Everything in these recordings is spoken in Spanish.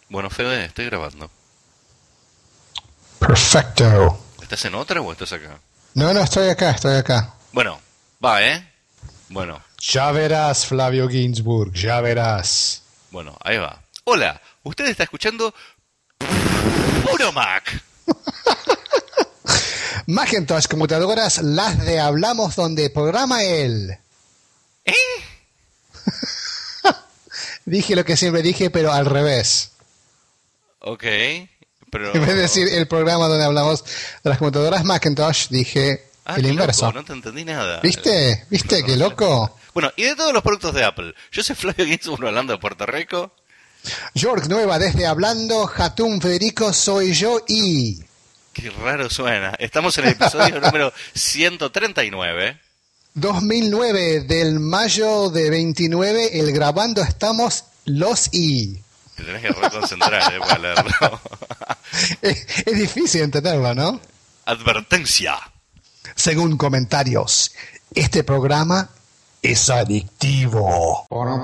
Bueno, Fede, estoy grabando. Perfecto. ¿Estás en otra o estás acá? No, estoy acá, estoy acá. Bueno, va, ¿eh? Bueno, Ya verás, Flavio Ginsburg, ya verás. bueno, ahí va. Hola, usted está escuchando Puro Mac. Macintosh computadoras, las de Hablamos, donde programa él. ¿Eh? Dije lo que siempre dije, pero al revés. Ok, pero... En vez de decir el programa donde hablamos de las computadoras Macintosh, dije el qué inverso. loco, no te entendí nada. ¿Viste? ¿Viste? Qué loco. Bueno, y de todos los productos de Apple, yo soy Flavio Ginsburg hablando de Puerto Rico. York Nueva desde Hablando, Jatún Federico, soy yo y... Qué raro suena. Estamos en el episodio número 139. 2009 del mayo de 29, el grabando estamos los y... Te tenés que reconcentrar, para leerlo. Es difícil entenderlo, ¿no? Advertencia. Según comentarios, este programa es adictivo.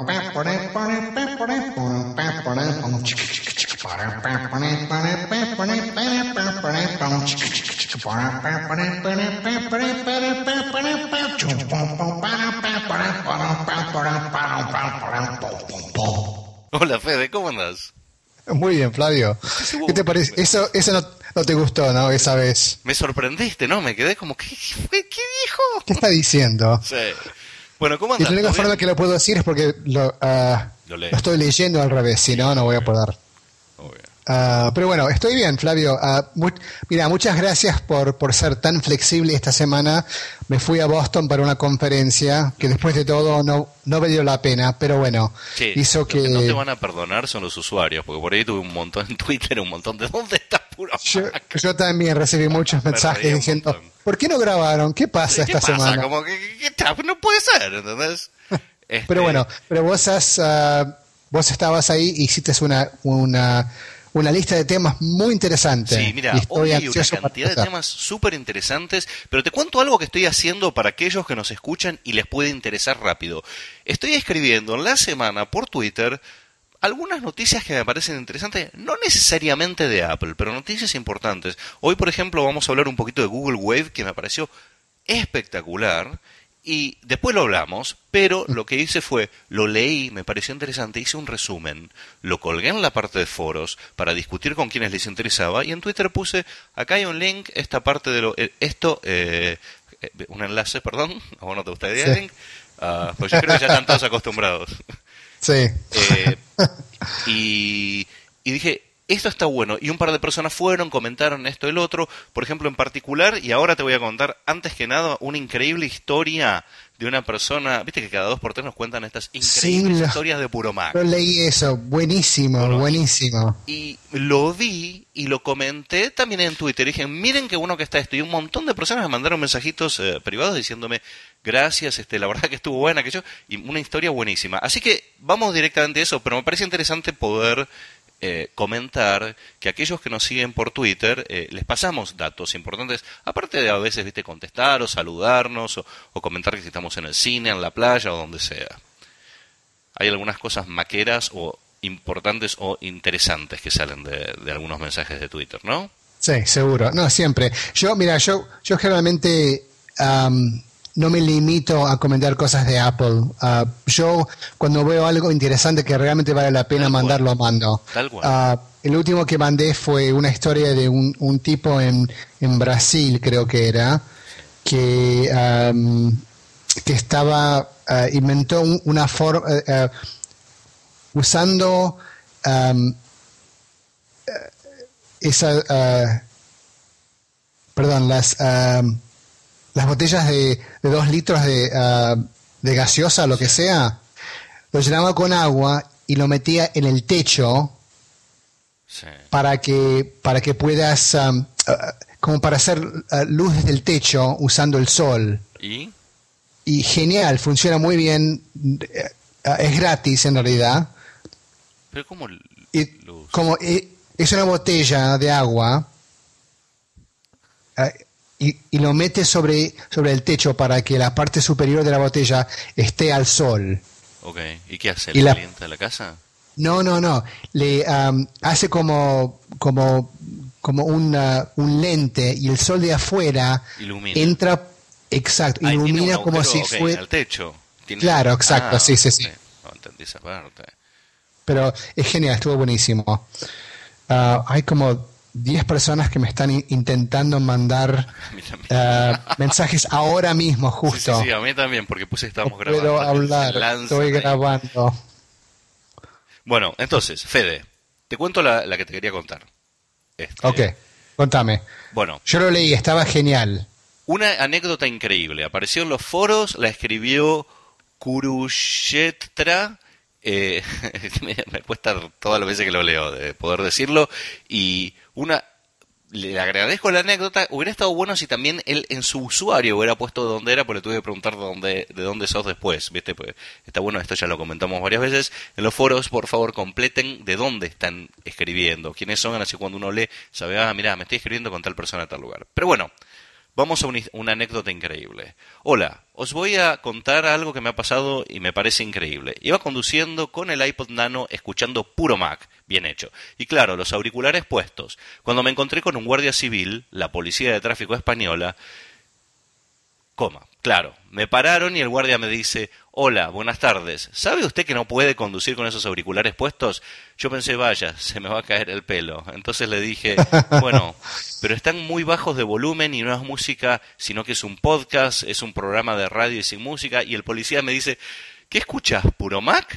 Hola, Fede, ¿cómo andás? Muy bien, Flavio. ¿Qué te parece? Eso no te gustó, ¿no? Esa vez. Me sorprendiste, ¿no? Me quedé como, ¿qué dijo? ¿Qué está diciendo? Sí. Bueno, ¿cómo Y andás? la única ¿Todo forma bien? que lo puedo decir es porque lo lees. estoy leyendo al revés, si no, no voy a poder. Obvio. Pero bueno, estoy bien, Flavio. Mira, muchas gracias por ser tan flexible esta semana. Me fui a Boston para una conferencia que después de todo no valió la pena, pero bueno, Che, hizo lo que no te van a perdonar son los usuarios, porque por ahí tuve un montón en Twitter, un montón de ¿dónde está Puro Mac? Yo también recibí muchos Me mensajes reí un diciendo, montón. ¿por qué no grabaron? ¿Qué pasa ¿Qué esta pasa? semana? Como que no puede ser, ¿entendés? Pero bueno, vos estabas ahí y hiciste una lista de temas muy interesante. Sí, mira, Y estoy hoy hay una ansioso para cantidad de empezar. temas súper interesantes, pero te cuento algo que estoy haciendo para aquellos que nos escuchan y les puede interesar rápido. Estoy escribiendo en la semana por Twitter algunas noticias que me parecen interesantes, no necesariamente de Apple, pero noticias importantes. Hoy, por ejemplo, vamos a hablar un poquito de Google Wave, que me pareció espectacular, y después lo hablamos, pero lo que hice fue, lo leí, me pareció interesante, hice un resumen, lo colgué en la parte de foros para discutir con quienes les interesaba, y en Twitter puse, acá hay un link, esta parte de un enlace, perdón, ¿a vos no te gustaría el link? Pues yo creo que ya están todos acostumbrados. Sí. Y dije, esto está bueno. Y un par de personas fueron, comentaron esto, el otro. Por ejemplo, en particular, y ahora te voy a contar, antes que nada, una increíble historia de una persona. Viste que cada 2x3 nos cuentan estas increíbles historias de Puro Mac. Yo leí eso, buenísimo, Bueno, buenísimo. Y lo vi y lo comenté también en Twitter. Dije, miren qué bueno que está esto. Y un montón de personas me mandaron mensajitos privados diciéndome, gracias, la verdad que estuvo buena, y una historia buenísima. Así que vamos directamente a eso, pero me parece interesante poder comentar que aquellos que nos siguen por Twitter les pasamos datos importantes, aparte de a veces, viste, contestar o saludarnos o comentar que si estamos en el cine, en la playa o donde sea. Hay algunas cosas maqueras o importantes o interesantes que salen de algunos mensajes de Twitter, ¿no? Sí, seguro. No, siempre. Yo generalmente no me limito a comentar cosas de Apple. Yo, cuando veo algo interesante que realmente vale la pena mandarlo, mando. Tal cual. El último que mandé fue una historia de un tipo en Brasil, creo que era, que estaba inventó una forma usando las botellas de 2 litros de gaseosa, lo que sea, lo llenaba con agua y lo metía en el techo. Sí. para que puedas como para hacer luz desde el techo usando el sol. Y genial, funciona muy bien, es gratis en realidad. Pero ¿cómo luz? Como es una botella de agua y lo metes sobre el techo para que la parte superior de la botella esté al sol. Ok, ¿y qué hace? ¿La calienta la casa? No. Le hace como un lente y el sol de afuera ilumina. Entra, exacto, ilumina como si fuera al techo. Claro, exacto, sí. No entendí esa parte. Pero es genial, estuvo buenísimo. Hay como 10 personas que me están intentando mandar mensajes ahora mismo, justo. Sí, a mí también, porque estamos grabando. Puedo hablar, estoy grabando. Bueno, entonces, Fede, te cuento la que te quería contar. Ok, contame. Bueno. Yo lo leí, estaba genial. Una anécdota increíble. Apareció en los foros, la escribió Kurushetra. Me cuesta todas las veces que lo leo de poder decirlo. Y le agradezco la anécdota. Hubiera estado bueno si también él en su usuario hubiera puesto de dónde era, porque le tuve que preguntar de dónde sos después, ¿viste? Pues está bueno, esto ya lo comentamos varias veces. En los foros, por favor, completen de dónde están escribiendo, quiénes son, así cuando uno lee, sabe, mirá, me estoy escribiendo con tal persona a tal lugar. Pero bueno, vamos a una anécdota increíble. Hola, os voy a contar algo que me ha pasado y me parece increíble. Iba conduciendo con el iPod Nano escuchando puro Mac, bien hecho. Y claro, los auriculares puestos. Cuando me encontré con un guardia civil, la policía de tráfico española, claro, me pararon y el guardia me dice, hola, buenas tardes, ¿sabe usted que no puede conducir con esos auriculares puestos? Yo pensé, vaya, se me va a caer el pelo. Entonces le dije, bueno, pero están muy bajos de volumen y no es música, sino que es un podcast, es un programa de radio y sin música. Y el policía me dice, ¿qué escuchas, puro Mac?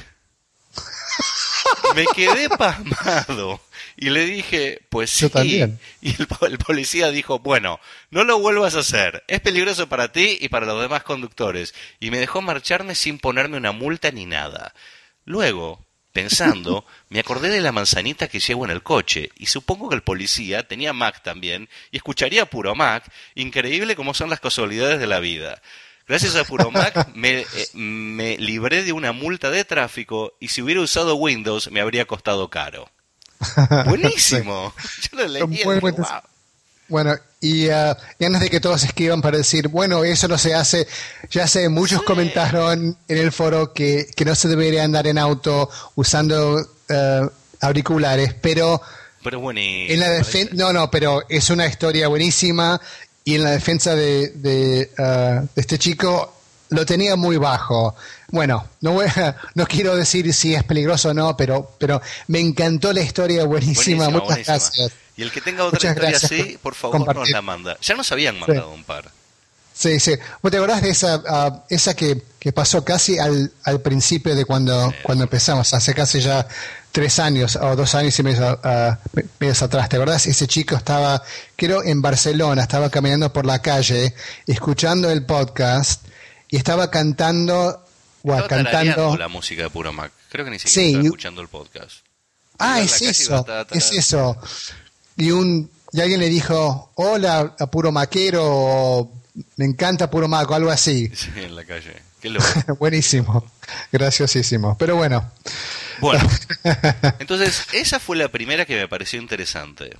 Me quedé pasmado. Y le dije, pues sí. Yo también. Y el policía dijo, bueno, no lo vuelvas a hacer. Es peligroso para ti y para los demás conductores. Y me dejó marcharme sin ponerme una multa ni nada. Luego, pensando, me acordé de la manzanita que llevo en el coche. Y supongo que el policía tenía Mac también. Y escucharía puro Mac. Increíble como son las casualidades de la vida. Gracias a Puro Mac me libré de una multa de tráfico y si hubiera usado Windows me habría costado caro. Buenísimo. Yo lo leí y dije, wow. Bueno, y antes de que todos escriban para decir, bueno, eso no se hace, ya sé, muchos comentaron en el foro que no se debería andar en auto usando auriculares, pero buenísimo. En la no, pero es una historia buenísima. Y en la defensa de este chico lo tenía muy bajo. Bueno, no quiero decir si es peligroso o no, pero me encantó la historia, buenísima. Muchas gracias. Y el que tenga otra historia así, por favor, nos la manda. Ya nos habían mandado un par. Sí. ¿Vos te acordás de esa que pasó casi al principio de cuando empezamos? Hace casi ya 3 años o 2 años y medio atrás. ¿Te acordás? Ese chico estaba, creo, en Barcelona, estaba caminando por la calle, escuchando el podcast y estaba cantando la música de Puro Mac. Creo que ni siquiera estaba escuchando el podcast. Es eso. Y alguien le dijo, hola, a Puro Maquero, me encanta Puro Mac, o algo así. Sí, en la calle. Qué loco. Buenísimo. Graciosísimo. Pero bueno. Bueno, entonces esa fue la primera que me pareció interesante.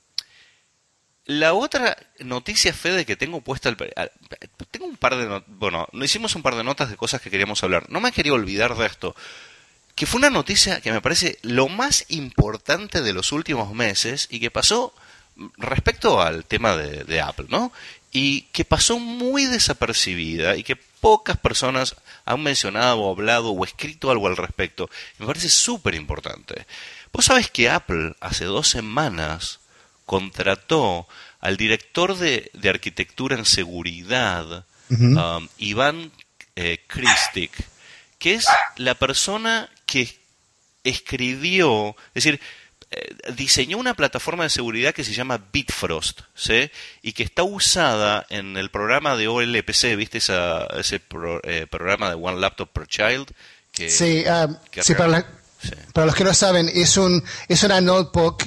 La otra noticia, Fede, que tengo puesta... tengo un par de... hicimos un par de notas de cosas que queríamos hablar. No me quería olvidar de esto. Que fue una noticia que me parece lo más importante de los últimos meses y que pasó respecto al tema de Apple, ¿no? Y que pasó muy desapercibida y que pocas personas han mencionado o hablado o escrito algo al respecto. Me parece súper importante. Vos sabés que Apple hace 2 semanas contrató al director de arquitectura en seguridad, Iván Kristik, que es la persona que escribió, es decir, diseñó una plataforma de seguridad que se llama Bitfrost, ¿sí? Y que está usada en el programa de OLPC, ¿viste ese programa de One Laptop per Child? Para los que no saben, es una netbook,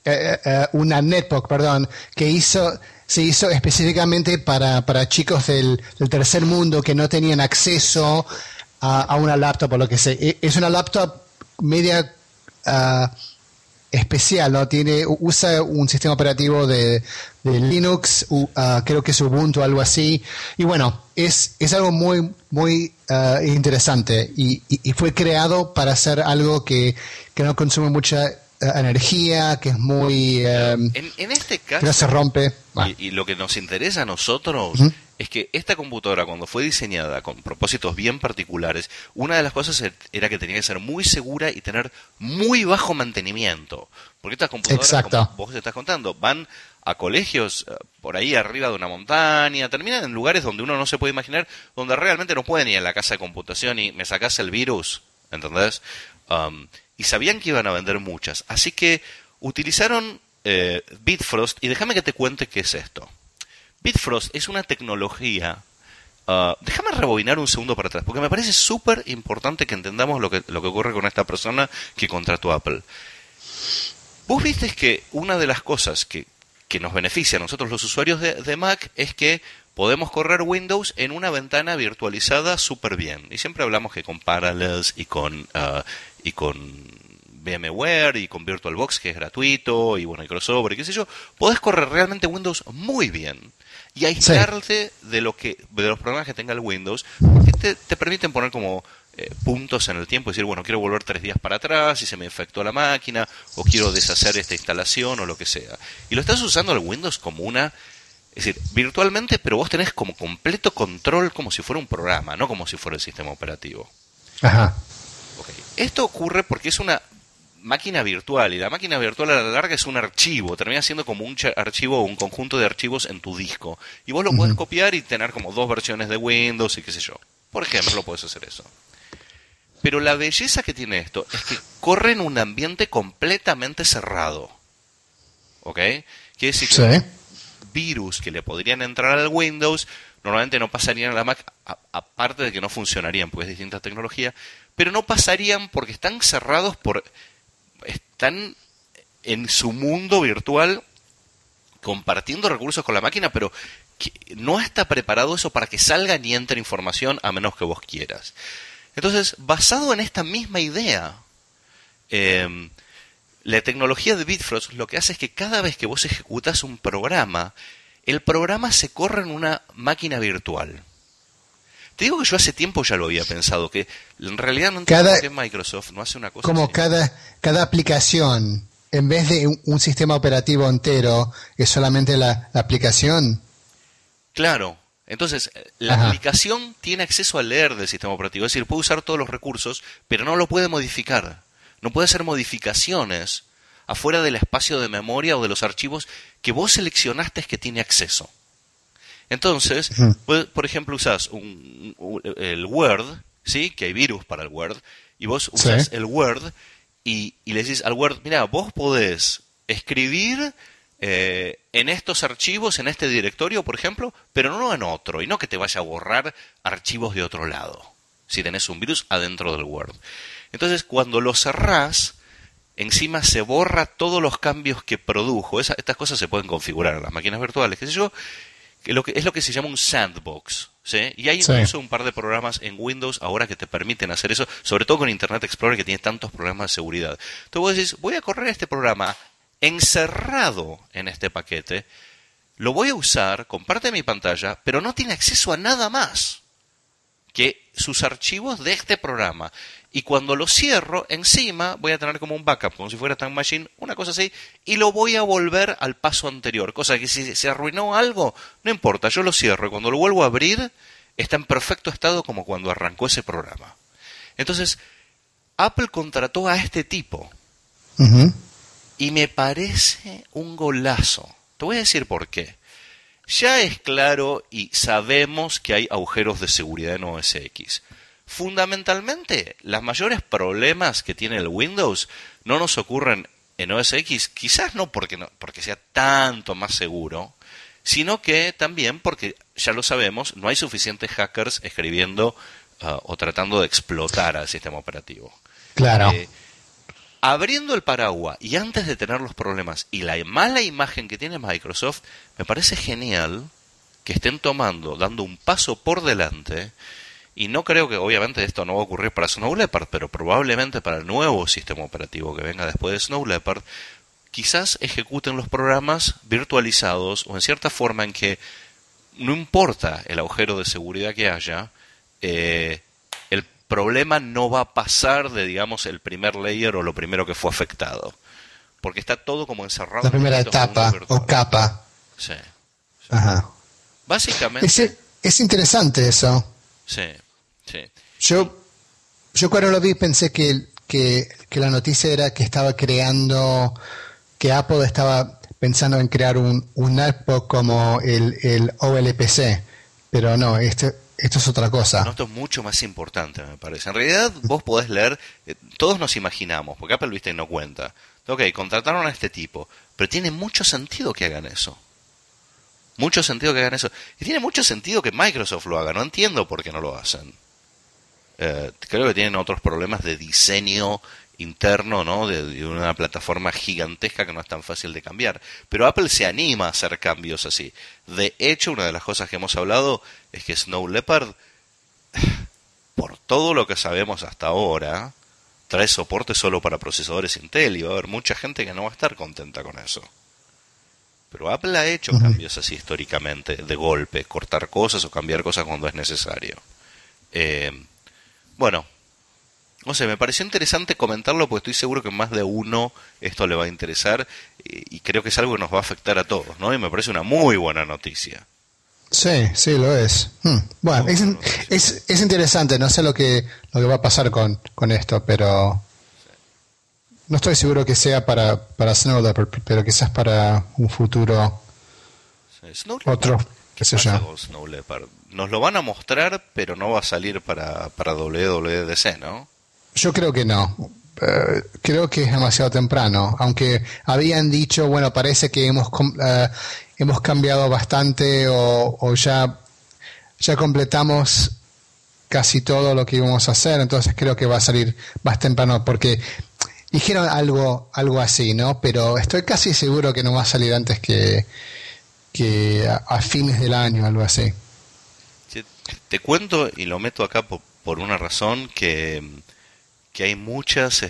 que se hizo específicamente para chicos del tercer mundo que no tenían acceso a una laptop o lo que sea. Es una laptop media especial, ¿no? Usa un sistema operativo de Linux, creo que es Ubuntu o algo así. Y bueno, es algo muy, muy interesante y fue creado para hacer algo que no consume mucha energía, que es muy... en este caso, que no se rompe. Y lo que nos interesa a nosotros es que esta computadora, cuando fue diseñada con propósitos bien particulares, una de las cosas era que tenía que ser muy segura y tener muy bajo mantenimiento. Porque estas computadoras, como vos estás contando, van a colegios por ahí arriba de una montaña, terminan en lugares donde uno no se puede imaginar, donde realmente no pueden ir a la casa de computación y me sacás el virus, ¿entendés? Y sabían que iban a vender muchas. Así que utilizaron Bitfrost, y déjame que te cuente qué es esto. Bitfrost es una tecnología... déjame rebobinar un segundo para atrás, porque me parece súper importante que entendamos lo que ocurre con esta persona que contrató Apple. Vos viste que una de las cosas que nos beneficia a nosotros los usuarios de Mac es que podemos correr Windows en una ventana virtualizada súper bien. Y siempre hablamos que con Parallels y con VMware y con VirtualBox, que es gratuito, y bueno, y crossover y qué sé yo, podés correr realmente Windows muy bien y aislarte de los problemas que tenga el Windows, porque te permiten poner como puntos en el tiempo y decir, bueno, quiero volver 3 días para atrás y se me infectó la máquina, o quiero deshacer esta instalación o lo que sea. Y lo estás usando el Windows como es decir, virtualmente, pero vos tenés como completo control como si fuera un programa, no como si fuera el sistema operativo. Ajá. Okay. Esto ocurre porque es una máquina virtual, y la máquina virtual a la larga es un archivo, termina siendo como un archivo o un conjunto de archivos en tu disco. Y vos lo podés copiar y tener como 2 versiones de Windows y qué sé yo. Por ejemplo, podés hacer eso. Pero la belleza que tiene esto es que corre en un ambiente completamente cerrado. ¿Ok? Quiere decir que virus que le podrían entrar al Windows normalmente no pasarían a la Mac, aparte de que no funcionarían porque es distinta tecnología, pero no pasarían porque están cerrados están en su mundo virtual compartiendo recursos con la máquina, pero que no está preparado eso para que salga ni entre información a menos que vos quieras. Entonces, basado en esta misma idea, la tecnología de Bitfrost lo que hace es que cada vez que vos ejecutas un programa, el programa se corre en una máquina virtual. Te digo que yo hace tiempo ya lo había pensado, que en realidad no entiendo por qué Microsoft no hace una cosa como así. Cada aplicación, en vez de un sistema operativo entero, es solamente la aplicación. Claro. Entonces, la aplicación tiene acceso a leer del sistema operativo, es decir, puede usar todos los recursos, pero no lo puede modificar. No puede hacer modificaciones afuera del espacio de memoria o de los archivos que vos seleccionaste que tiene acceso. Entonces, por ejemplo, usás el Word, ¿sí? Que hay virus para el Word, y vos usás el Word y le decís al Word, mira, vos podés escribir en estos archivos, en este directorio, por ejemplo, pero no en otro, y no que te vaya a borrar archivos de otro lado, si tenés un virus adentro del Word. Entonces, cuando lo cerrás, encima se borra todos los cambios que produjo. Estas cosas se pueden configurar en las máquinas virtuales, qué sé yo, que es lo que se llama un sandbox, ¿sí? Y hay incluso un par de programas en Windows ahora que te permiten hacer eso, sobre todo con Internet Explorer, que tiene tantos problemas de seguridad. Entonces vos decís, voy a correr este programa encerrado en este paquete, lo voy a usar con parte de mi pantalla, pero no tiene acceso a nada más que sus archivos de este programa. Y cuando lo cierro, encima voy a tener como un backup, como si fuera Time Machine, una cosa así, y lo voy a volver al paso anterior. Cosa que si se arruinó algo, no importa, yo lo cierro y cuando lo vuelvo a abrir, está en perfecto estado como cuando arrancó ese programa. Entonces, Apple contrató a este tipo. Y me parece un golazo. Te voy a decir por qué. Ya es claro y sabemos que hay agujeros de seguridad en OS X. Fundamentalmente, los mayores problemas que tiene el Windows no nos ocurren en OS X, quizás no porque sea tanto más seguro, sino que también porque, ya lo sabemos, no hay suficientes hackers escribiendo o tratando de explotar al sistema operativo. Claro. Abriendo el paraguas y antes de tener los problemas y la mala imagen que tiene Microsoft, me parece genial que estén dando un paso por delante, y no creo que, obviamente, esto no va a ocurrir para Snow Leopard, pero probablemente para el nuevo sistema operativo que venga después de Snow Leopard, quizás ejecuten los programas virtualizados o en cierta forma en que no importa el agujero de seguridad que haya, el problema no va a pasar de, digamos, el primer layer o lo primero que fue afectado. Porque está todo como encerrado. La primera etapa o capa. Sí. Ajá. Básicamente. Es interesante eso. Sí. Yo cuando lo vi pensé que la noticia era que que Apple estaba pensando en crear un netbook como el OLPC, pero no, esto es otra cosa. No, esto es mucho más importante, me parece. En realidad, vos podés leer, todos nos imaginamos, porque Apple, viste, no cuenta. Ok, contrataron a este tipo, pero tiene mucho sentido que hagan eso. Mucho sentido que hagan eso. Y tiene mucho sentido que Microsoft lo haga. No entiendo por qué no lo hacen. Creo que tienen otros problemas de diseño interno, ¿no? De una plataforma gigantesca que no es tan fácil de cambiar. Pero Apple se anima a hacer cambios así. De hecho, una de las cosas que hemos hablado es que Snow Leopard, por todo lo que sabemos hasta ahora, trae soporte solo para procesadores Intel y va a haber mucha gente que no va a estar contenta con eso. Pero Apple ha hecho cambios así históricamente, de golpe, cortar cosas o cambiar cosas cuando es necesario. Bueno, no sé, me pareció interesante comentarlo porque estoy seguro que más de uno esto le va a interesar y creo que es algo que nos va a afectar a todos, ¿no? Y me parece una muy buena noticia. Sí, lo es. Bueno, es interesante, no sé lo que va a pasar con esto, pero no estoy seguro que sea para Snow Leopard, pero quizás para un futuro otro, qué sé yo. Snow Leopard? Nos lo van a mostrar, pero no va a salir para WWDC, ¿no? Yo creo que no. Creo que es demasiado temprano. Aunque habían dicho, bueno, parece que hemos cambiado bastante o ya completamos casi todo lo que íbamos a hacer. Entonces creo que va a salir más temprano porque dijeron algo así, ¿no? Pero estoy casi seguro que no va a salir antes que a fines del año, algo así. Te cuento y lo meto acá por una razón que hay muchas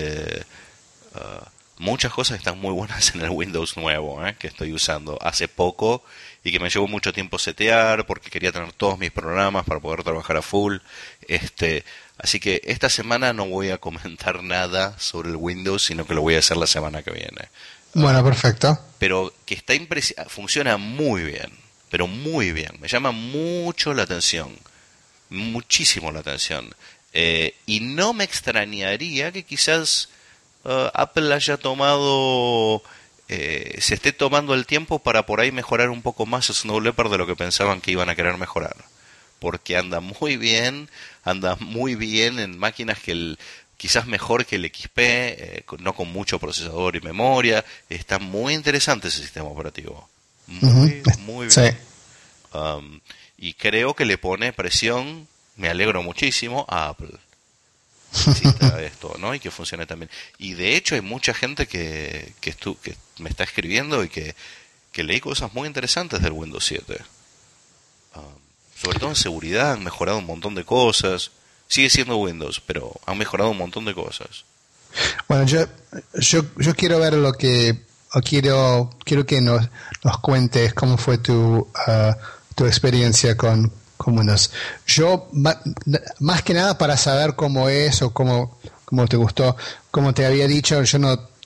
muchas cosas que están muy buenas en el Windows nuevo que estoy usando hace poco y que me llevó mucho tiempo setear porque quería tener todos mis programas para poder trabajar a full. Así que esta semana no voy a comentar nada sobre el Windows, sino que lo voy a hacer la semana que viene. Bueno, perfecto. Pero que funciona muy bien, pero muy bien. Me llama mucho la atención, muchísimo la atención. Y no me extrañaría que quizás Apple haya se esté tomando el tiempo para por ahí mejorar un poco más Snow Leopard de lo que pensaban que iban a querer mejorar. Porque anda muy bien en máquinas que quizás mejor que el XP, no con mucho procesador y memoria. Está muy interesante ese sistema operativo. Muy bien. Sí. Y creo que le pone presión, me alegro muchísimo, a Apple. Necesita esto, ¿no? Y que funcione también. Y de hecho hay mucha gente que me está escribiendo y que leí cosas muy interesantes del Windows 7. Sobre todo en seguridad han mejorado un montón de cosas. Sigue siendo Windows, pero han mejorado un montón de cosas. Bueno, yo quiero ver quiero que nos cuentes cómo fue tu experiencia con Windows. Yo, más que nada para saber cómo es o cómo te gustó, como te había dicho, yo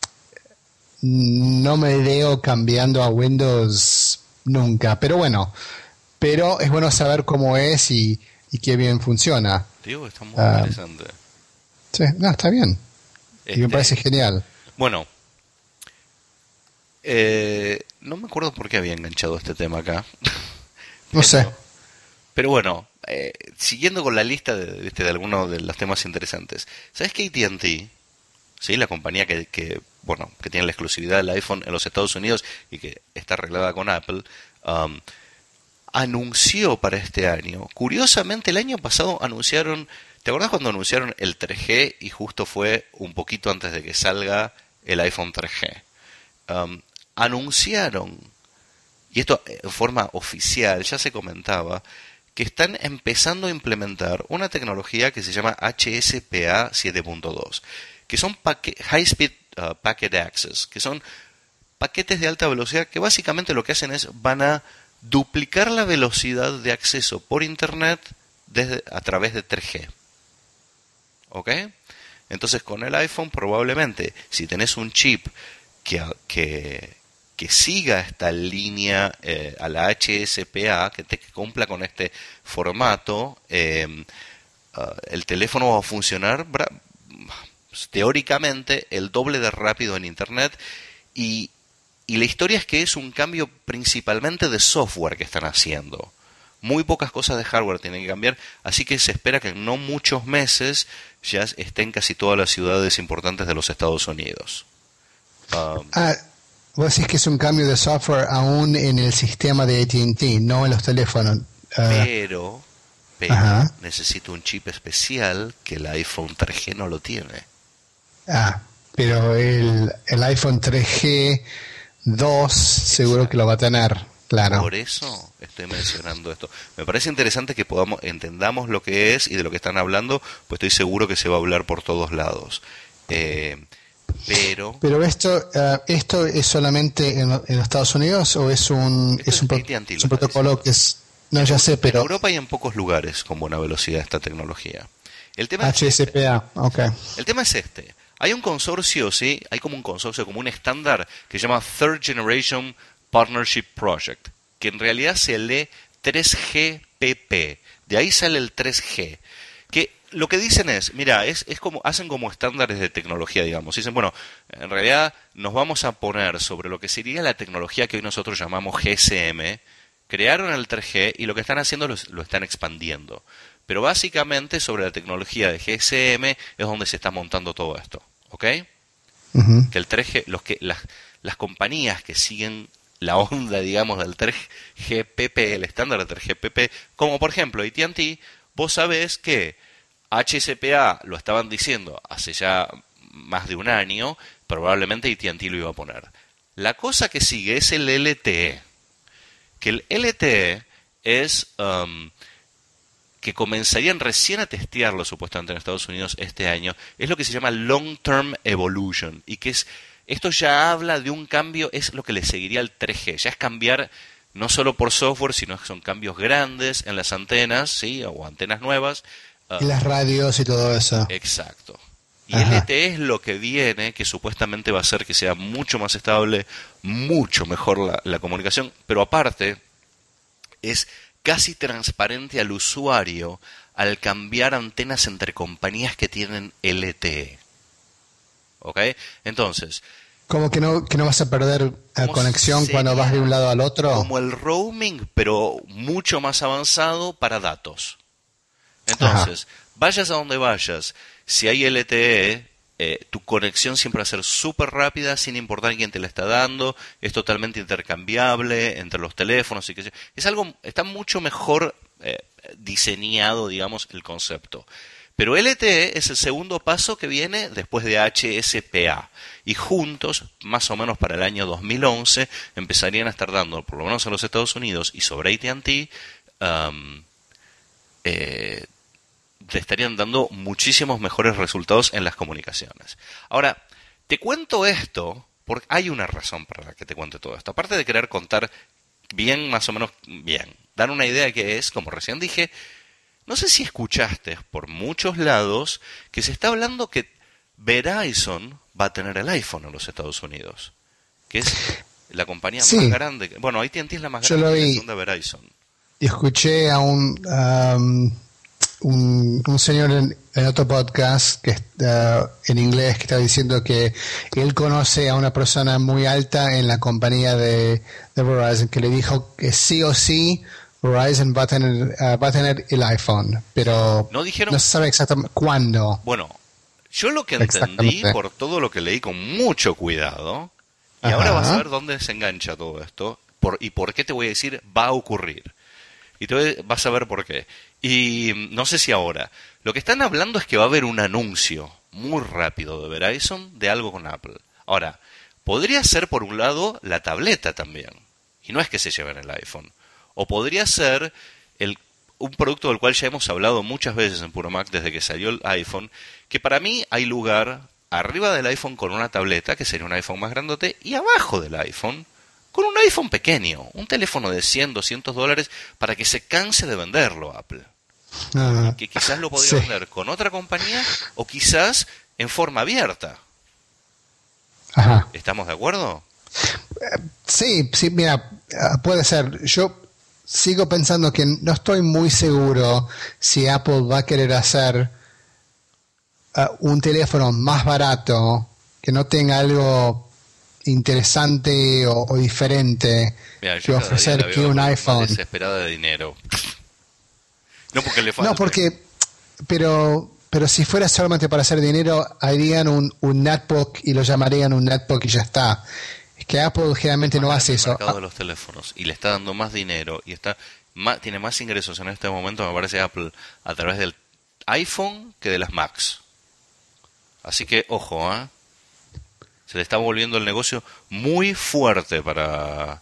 no me veo cambiando a Windows nunca, pero es bueno saber cómo es y qué bien funciona. Digo, está muy interesante. Sí, no, está bien. Y me parece genial. Bueno, no me acuerdo por qué había enganchado este tema acá. No sé. Pero bueno, siguiendo con la lista de algunos de los temas interesantes. ¿Sabes que AT&T, ¿sí? La compañía que tiene la exclusividad del iPhone en los Estados Unidos y que está arreglada con Apple, anunció para este año? Curiosamente, el año pasado anunciaron... ¿Te acordás cuando anunciaron el 3G y justo fue un poquito antes de que salga el iPhone 3G? Anunciaron, y esto en forma oficial, ya se comentaba, que están empezando a implementar una tecnología que se llama HSPA 7.2, que son High Speed Packet Access, que son paquetes de alta velocidad que básicamente lo que hacen es van a duplicar la velocidad de acceso por Internet a través de 3G. ¿ok? Entonces con el iPhone probablemente, si tenés un chip que siga esta línea a la HSPA, que cumpla con este formato, el teléfono va a funcionar teóricamente el doble de rápido en Internet y la historia es que es un cambio principalmente de software que están haciendo. Muy pocas cosas de hardware tienen que cambiar, así que se espera que en no muchos meses ya estén casi todas las ciudades importantes de los Estados Unidos. Vos decís que es un cambio de software aún en el sistema de AT&T, no en los teléfonos. Pero necesito un chip especial que el iPhone 3G no lo tiene. Pero el iPhone 3G 2 seguro que lo va a tener, claro. Por eso estoy mencionando esto. Me parece interesante que entendamos lo que es y de lo que están hablando, pues estoy seguro que se va a hablar por todos lados. Pero esto es solamente en los Estados Unidos o es un protocolo que es... No, ya sé, pero... En Europa y en pocos lugares con buena velocidad esta tecnología. El tema HSPA, ok. El tema es este. Hay un consorcio, ¿sí? Hay como un consorcio, como un estándar que se llama Third Generation Partnership Project, que en realidad se lee 3GPP. De ahí sale el 3G. Que lo que dicen es, mira, es como hacen como estándares de tecnología, digamos. Dicen, bueno, en realidad nos vamos a poner sobre lo que sería la tecnología que hoy nosotros llamamos GSM. Crearon el 3G y lo que están haciendo lo están expandiendo. Pero básicamente sobre la tecnología de GSM es donde se está montando todo esto, ¿ok? Uh-huh. Que el 3G, las compañías que siguen la onda, digamos, del 3GPP, el estándar de 3GPP, como por ejemplo AT&T, vos sabés que HSPA lo estaban diciendo hace ya más de un año, probablemente AT&T lo iba a poner. La cosa que sigue es el LTE, que el LTE es... que comenzarían recién a testearlo supuestamente en Estados Unidos este año, es lo que se llama Long Term Evolution, y que esto ya habla de un cambio, es lo que le seguiría al 3G, ya es cambiar no solo por software, sino que son cambios grandes en las antenas, ¿sí? O antenas nuevas. Y las radios y todo eso. Exacto. Y LTE es lo que viene, que supuestamente va a hacer que sea mucho más estable, mucho mejor la comunicación, pero aparte es casi transparente al usuario al cambiar antenas entre compañías que tienen LTE. ¿Ok? Entonces... ¿Cómo que no vas a perder conexión cuando vas de un lado al otro? Como el roaming, pero mucho más avanzado para datos. Entonces, vayas a donde vayas, si hay LTE... tu conexión siempre va a ser súper rápida sin importar quién te la está dando, es totalmente intercambiable entre los teléfonos y que es algo, está mucho mejor diseñado, digamos, el concepto. Pero LTE es el segundo paso que viene después de HSPA y juntos, más o menos para el año 2011, empezarían a estar dando, por lo menos en los Estados Unidos y sobre AT&T, te estarían dando muchísimos mejores resultados en las comunicaciones. Ahora, te cuento esto porque hay una razón para la que te cuente todo esto. Aparte de querer contar bien, más o menos bien, dar una idea de qué es, como recién dije, no sé si escuchaste por muchos lados que se está hablando que Verizon va a tener el iPhone en los Estados Unidos, que es la compañía más grande. Bueno, AT&T es la más grande, la segunda Verizon. Y escuché a un señor en otro podcast que en inglés que estaba diciendo que él conoce a una persona muy alta en la compañía de Verizon que le dijo que sí o sí Verizon va a tener el iPhone, pero no se sabe exactamente cuándo. Bueno, yo lo que entendí por todo lo que leí con mucho cuidado, y ahora vas a ver dónde se engancha todo esto, y por qué te voy a decir va a ocurrir. Y vas a ver por qué. Y no sé si ahora. Lo que están hablando es que va a haber un anuncio muy rápido de Verizon de algo con Apple. Ahora, podría ser por un lado la tableta también. Y no es que se lleven el iPhone. O podría ser un producto del cual ya hemos hablado muchas veces en Puro Mac desde que salió el iPhone, que para mí hay lugar arriba del iPhone con una tableta, que sería un iPhone más grandote, y abajo del iPhone con un iPhone pequeño, un teléfono de $100, $200, para que se canse de venderlo Apple. Ah, que quizás lo podría sí. vender con otra compañía o quizás en forma abierta. Ajá. ¿Estamos de acuerdo? Sí, sí, mira, puede ser. Yo sigo pensando que no estoy muy seguro si Apple va a querer hacer un teléfono más barato, que no tenga algo interesante o diferente Mira, que yo cada día la ofrecer que veo un más iPhone. desesperada de dinero. No porque le falte. No, pero si fuera solamente para hacer dinero, harían un netbook y lo llamarían un netbook y ya está. Es que Apple generalmente Es no más hace grande el eso. mercado de los teléfonos y le está dando más dinero y tiene más ingresos en este momento, me parece, Apple a través del iPhone que de las Macs. Así que ojo, se le está volviendo el negocio muy fuerte para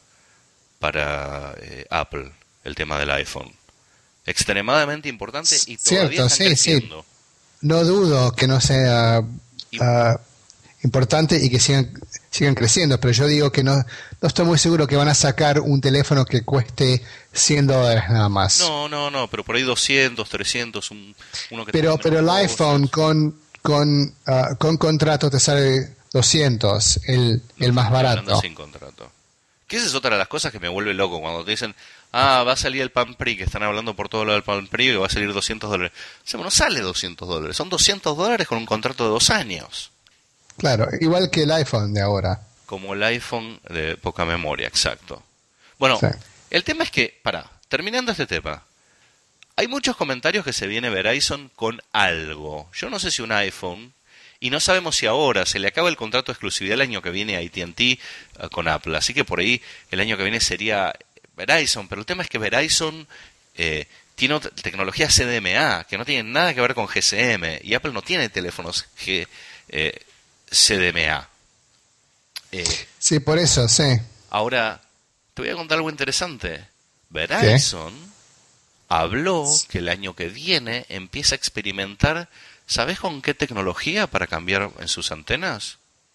Apple, el tema del iPhone. Extremadamente importante y todavía Cierto, están sí, sí. creciendo. No dudo que no sea Y- importante y que sigan creciendo, pero yo digo que no estoy muy seguro que van a sacar un teléfono que cueste $100 nada más. No, pero por ahí 200, 300, uno que Pero tenga el menos iPhone cosas. con contrato te sale 200, el más Estoy hablando barato. sin contrato. Que esa es otra de las cosas que me vuelve loco cuando te dicen, va a salir el Palm Pre, que están hablando por todo lo del Palm Pre, que va a salir $200. O sea, no sale $200, son $200 con un contrato de 2 años. Claro, igual que el iPhone de ahora. Como el iPhone de poca memoria, exacto. Bueno, Sí. el tema es que, terminando este tema, hay muchos comentarios que se viene Verizon con algo. Yo no sé si un iPhone, y no sabemos si ahora se le acaba el contrato de exclusividad el año que viene a AT&T con Apple. Así que por ahí el año que viene sería Verizon. Pero el tema es que Verizon tiene tecnología CDMA, que no tiene nada que ver con GSM. Y Apple no tiene teléfonos CDMA. Sí, por eso, sí. Ahora, te voy a contar algo interesante. Verizon habló que el año que viene empieza a experimentar, ¿sabes con qué tecnología para cambiar en sus antenas?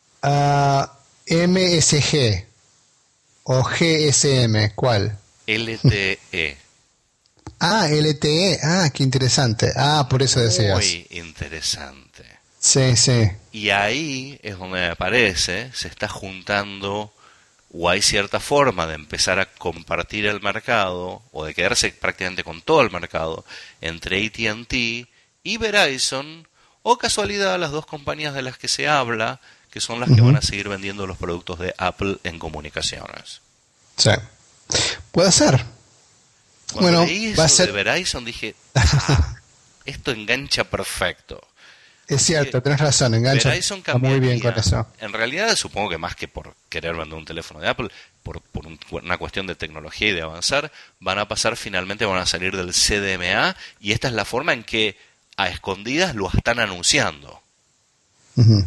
MSG o GSM, ¿cuál? LTE. LTE, qué interesante. Por eso decías. Muy interesante. Sí, sí. Y ahí es donde me parece, se está juntando, o hay cierta forma de empezar a compartir el mercado, o de quedarse prácticamente con todo el mercado, entre AT&T y Verizon, o casualidad las dos compañías de las que se habla, que son las que van a seguir vendiendo los productos de Apple en comunicaciones. Sí. Puede ser. Cuando Bueno, leí va a eso ser. de Verizon dije, esto engancha perfecto. Es cierto, tenés razón, engancha Verizon está muy bien con cambiaría, eso. en realidad supongo que más que por querer vender un teléfono de Apple, por una cuestión de tecnología y de avanzar, van a salir del CDMA y esta es la forma en que a escondidas lo están anunciando. Ujú.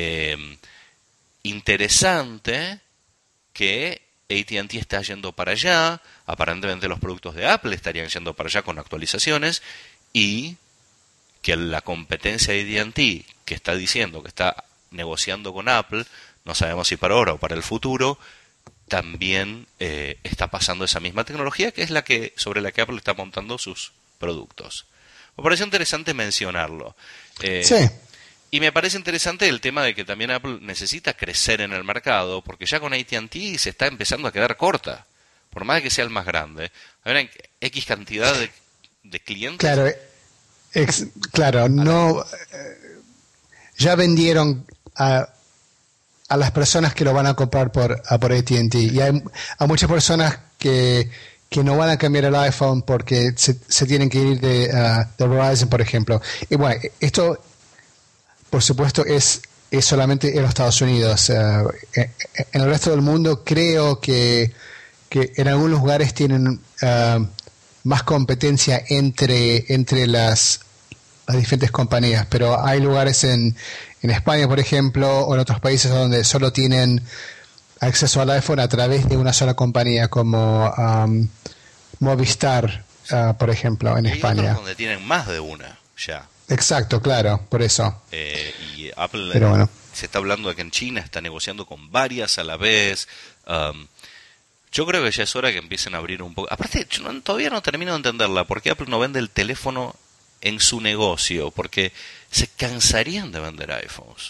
Interesante que AT&T está yendo para allá, aparentemente los productos de Apple estarían yendo para allá con actualizaciones y que la competencia de AT&T, que está diciendo que está negociando con Apple, no sabemos si para ahora o para el futuro, también está pasando esa misma tecnología que es sobre la que Apple está montando sus productos. Me pareció interesante mencionarlo. Sí, Y me parece interesante el tema de que también Apple necesita crecer en el mercado, porque ya con AT&T se está empezando a quedar corta, por más de que sea el más grande. Hay X cantidad de clientes. claro, claro, no. Ya vendieron a las personas que lo van a comprar por AT&T y hay muchas personas que no van a cambiar el iPhone porque se tienen que ir de Verizon, por ejemplo. Y bueno, esto, por supuesto, es solamente en los Estados Unidos. En el resto del mundo creo que en algunos lugares tienen más competencia entre las diferentes compañías, pero hay lugares en España, por ejemplo, o en otros países donde solo tienen acceso al iPhone a través de una sola compañía, como Movistar, por ejemplo, en Y hay España. otros donde tienen más de una ya. Exacto, claro, por eso. Y Apple Pero bueno. se está hablando de que en China está negociando con varias a la vez. Yo creo que ya es hora que empiecen a abrir un poco. Aparte, todavía no termino de entenderla. ¿Por qué Apple no vende el teléfono en su negocio? Porque se cansarían de vender iPhones.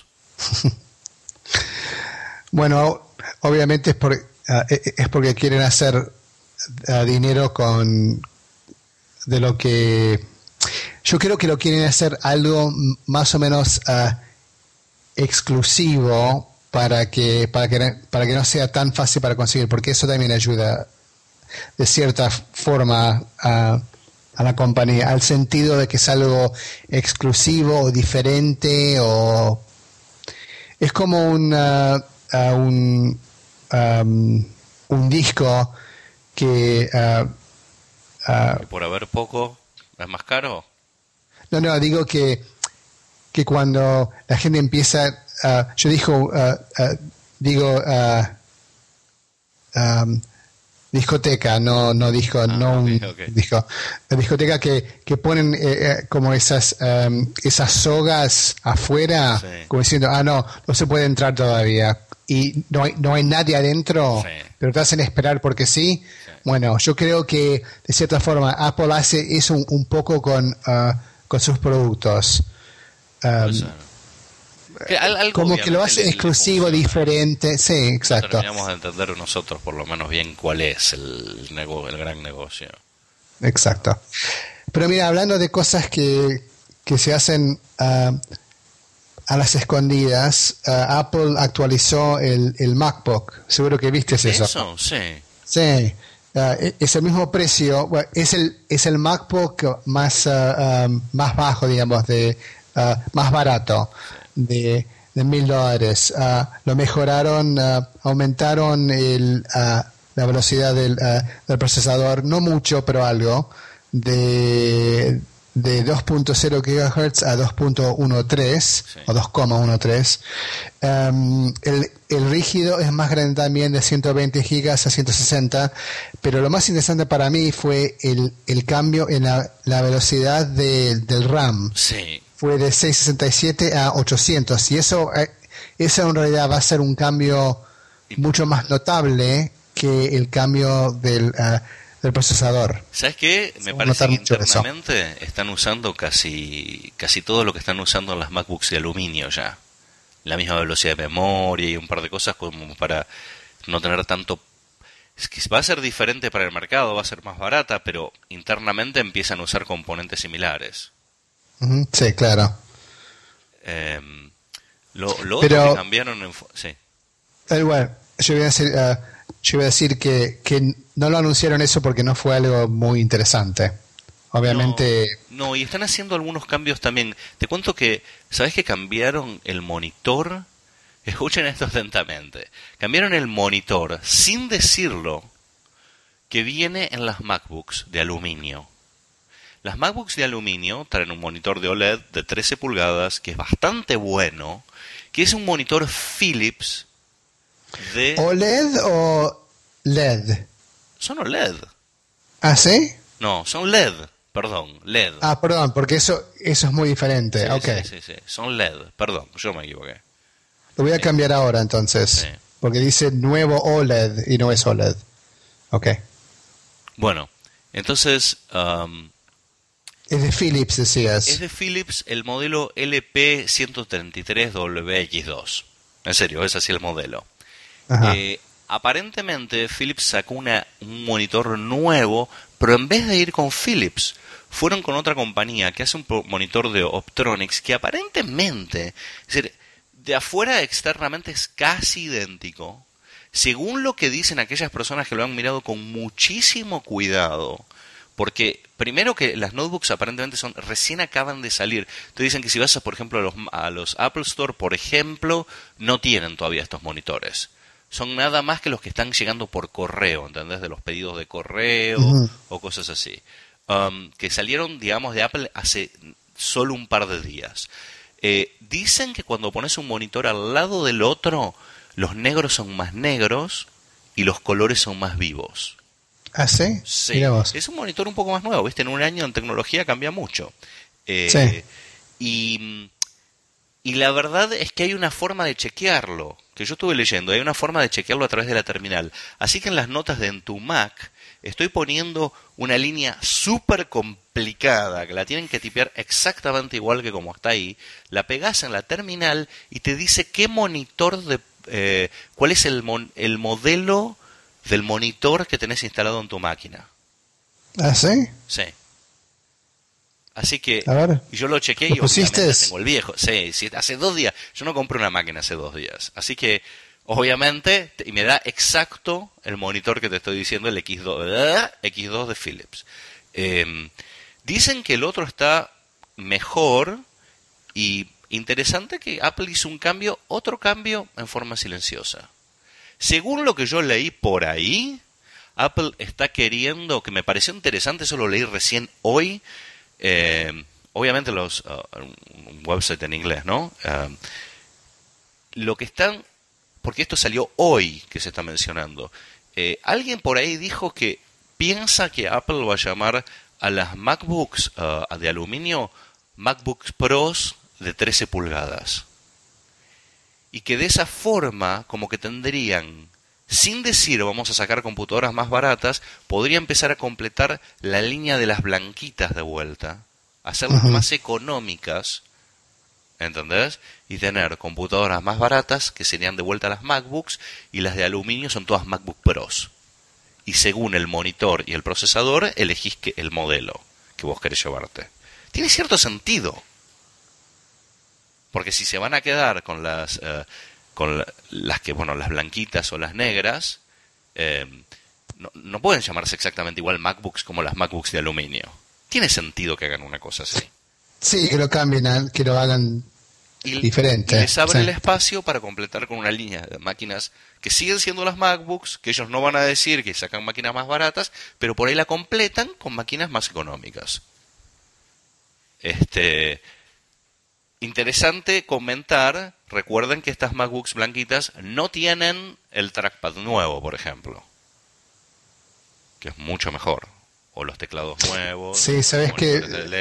Bueno, obviamente es porque quieren hacer dinero de lo que... Yo creo que lo quieren hacer algo más o menos exclusivo para que no sea tan fácil para conseguir, porque eso también ayuda de cierta forma a la compañía, al sentido de que es algo exclusivo o diferente, o es como un disco que ¿Y por haber poco es más caro? no, digo que cuando la gente empieza, yo digo discoteca, no disco, okay. disco, la discoteca que ponen como esas sogas afuera, Sí. como diciendo, no se puede entrar todavía, y no hay nadie adentro, Sí. pero te hacen esperar porque sí. Bueno, yo creo que de cierta forma Apple hace eso un poco con sus productos. Como que lo hace exclusivo, diferente. Sí, exacto. Terminamos de entender nosotros por lo menos bien cuál es el gran negocio. Exacto. Pero mira, hablando de cosas que se hacen a las escondidas, Apple actualizó el MacBook. Seguro que viste eso. ¿Eso? Sí. Sí. Es el mismo precio. Bueno, es el MacBook más bajo, digamos, más barato, de $1,000. Lo mejoraron, aumentaron la velocidad del procesador, no mucho, pero algo, de 2.0 GHz a 2.13, sí, o 2,13. El rígido es más grande también, de 120 GB a 160, pero lo más interesante para mí fue el cambio en la velocidad del RAM. Sí. Fue de 667 a 800, y eso en realidad va a ser un cambio mucho más notable que el cambio del procesador. ¿Sabes qué? Me parece que internamente están usando casi todo lo que están usando en las MacBooks de aluminio ya. La misma velocidad de memoria y un par de cosas como para no tener tanto... Es que va a ser diferente para el mercado, va a ser más barata, pero internamente empiezan a usar componentes similares. Sí, claro. Lo otro que cambiaron... Sí. Bueno, yo iba a decir que no lo anunciaron eso porque no fue algo muy interesante. Obviamente... No, y están haciendo algunos cambios también. Te cuento que, ¿sabes que cambiaron el monitor? Escuchen esto atentamente. Cambiaron el monitor, sin decirlo, que viene en las MacBooks de aluminio. Las MacBooks de aluminio traen un monitor de OLED de 13 pulgadas, que es bastante bueno, que es un monitor Philips de... ¿OLED o LED? Son OLED. ¿Ah, sí? No, son LED. Perdón, LED. Ah, perdón, porque eso es muy diferente. Sí, okay. Sí. Son LED. Perdón, yo me equivoqué. Lo voy a cambiar ahora entonces. Sí. Porque dice nuevo OLED y no es OLED. Ok. Bueno, entonces... es de Philips, decías. Es de Philips el modelo LP133WX2. En serio, es así el modelo. Aparentemente Philips sacó un monitor nuevo, pero en vez de ir con Philips, fueron con otra compañía que hace un monitor de Optronics que aparentemente, es decir, de afuera externamente es casi idéntico, según lo que dicen aquellas personas que lo han mirado con muchísimo cuidado. Porque primero que las notebooks aparentemente recién acaban de salir. Te dicen que si vas, por ejemplo, a los Apple Store, por ejemplo, no tienen todavía estos monitores. Son nada más que los que están llegando por correo, ¿entendés? De los pedidos de correo o cosas así. Que salieron, digamos, de Apple hace solo un par de días. Dicen que cuando pones un monitor al lado del otro, los negros son más negros y los colores son más vivos. ¿Ah, sí? Sí. Es un monitor un poco más nuevo, ¿viste? En un año en tecnología cambia mucho. Sí. Y la verdad es que hay una forma de chequearlo, que yo estuve leyendo, hay una forma de chequearlo a través de la terminal. Así que en las notas de En tu Mac estoy poniendo una línea súper complicada, que la tienen que tipear exactamente igual que como está ahí, la pegás en la terminal y te dice qué monitor cuál es el modelo del monitor que tenés instalado en tu máquina. ¿Ah, sí? Sí. Así que A ver, yo lo chequeé y obviamente tengo el viejo. Sí, hace 2 días. Yo no compré una máquina hace 2 días. Así que, obviamente, y me da exacto el monitor que te estoy diciendo, el X2 de Philips. Dicen que el otro está mejor y interesante que Apple hizo otro cambio en forma silenciosa. Según lo que yo leí por ahí, Apple está queriendo, que me pareció interesante, eso lo leí recién hoy, obviamente un website en inglés, ¿no? Lo que están, porque esto salió hoy que se está mencionando, alguien por ahí dijo que piensa que Apple va a llamar a las MacBooks de aluminio MacBooks Pros de 13 pulgadas. Y que de esa forma, como que tendrían, sin decir vamos a sacar computadoras más baratas, podría empezar a completar la línea de las blanquitas de vuelta, hacerlas más económicas, ¿entendés? Y tener computadoras más baratas, que serían de vuelta las MacBooks, y las de aluminio son todas MacBook Pros. Y según el monitor y el procesador, elegís el modelo que vos querés llevarte. Tiene cierto sentido. Porque si se van a quedar con las que, bueno, las blanquitas o las negras, no pueden llamarse exactamente igual MacBooks como las MacBooks de aluminio. Tiene sentido que hagan una cosa así. Sí, que lo cambien, que lo hagan diferente. Y les abre el espacio para completar con una línea de máquinas que siguen siendo las MacBooks, que ellos no van a decir que sacan máquinas más baratas, pero por ahí la completan con máquinas más económicas. Interesante comentar, recuerden que estas MacBooks blanquitas no tienen el trackpad nuevo, por ejemplo, que es mucho mejor, o los teclados nuevos. Sí, sabes que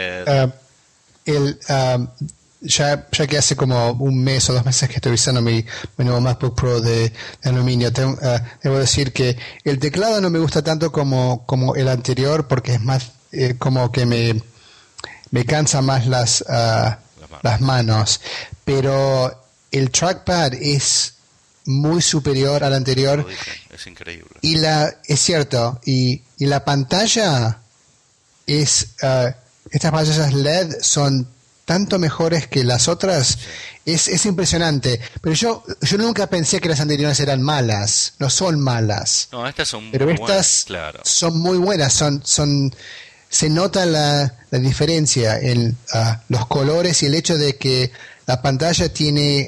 ya que hace como 1 mes o 2 meses que estoy usando mi nuevo MacBook Pro de aluminio, debo decir que el teclado no me gusta tanto como el anterior, porque es más como que me cansa más las manos, pero el trackpad es muy superior al anterior. Es increíble. Y es cierto, y la pantalla estas pantallas LED son tanto mejores que las otras. Sí. Es impresionante, pero yo nunca pensé que las anteriores eran malas. No son malas. No, estas son pero muy estas buenas, claro. Son muy buenas, se nota la diferencia en los colores y el hecho de que la pantalla tiene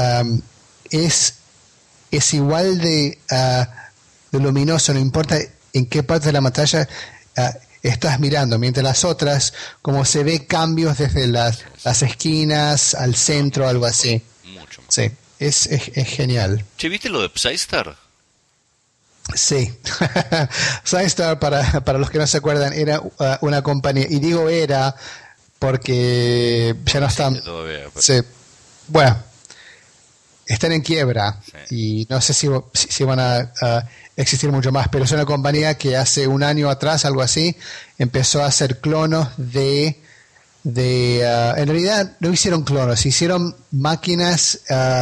es igual de luminoso, no importa en qué parte de la pantalla estás mirando, mientras las otras, como se ve cambios desde las esquinas al centro, algo así. Mucho más. Sí, es genial. Che, ¿viste lo de Psystar? Sí. Psystar, para los que no se acuerdan, era una compañía, y digo era porque ya no están. Sí, todavía, pero... Sí. Bueno, están en quiebra, sí. Y no sé si van a existir mucho más, pero es una compañía que hace 1 año atrás, algo así, empezó a hacer clonos en realidad no hicieron clonos, hicieron máquinas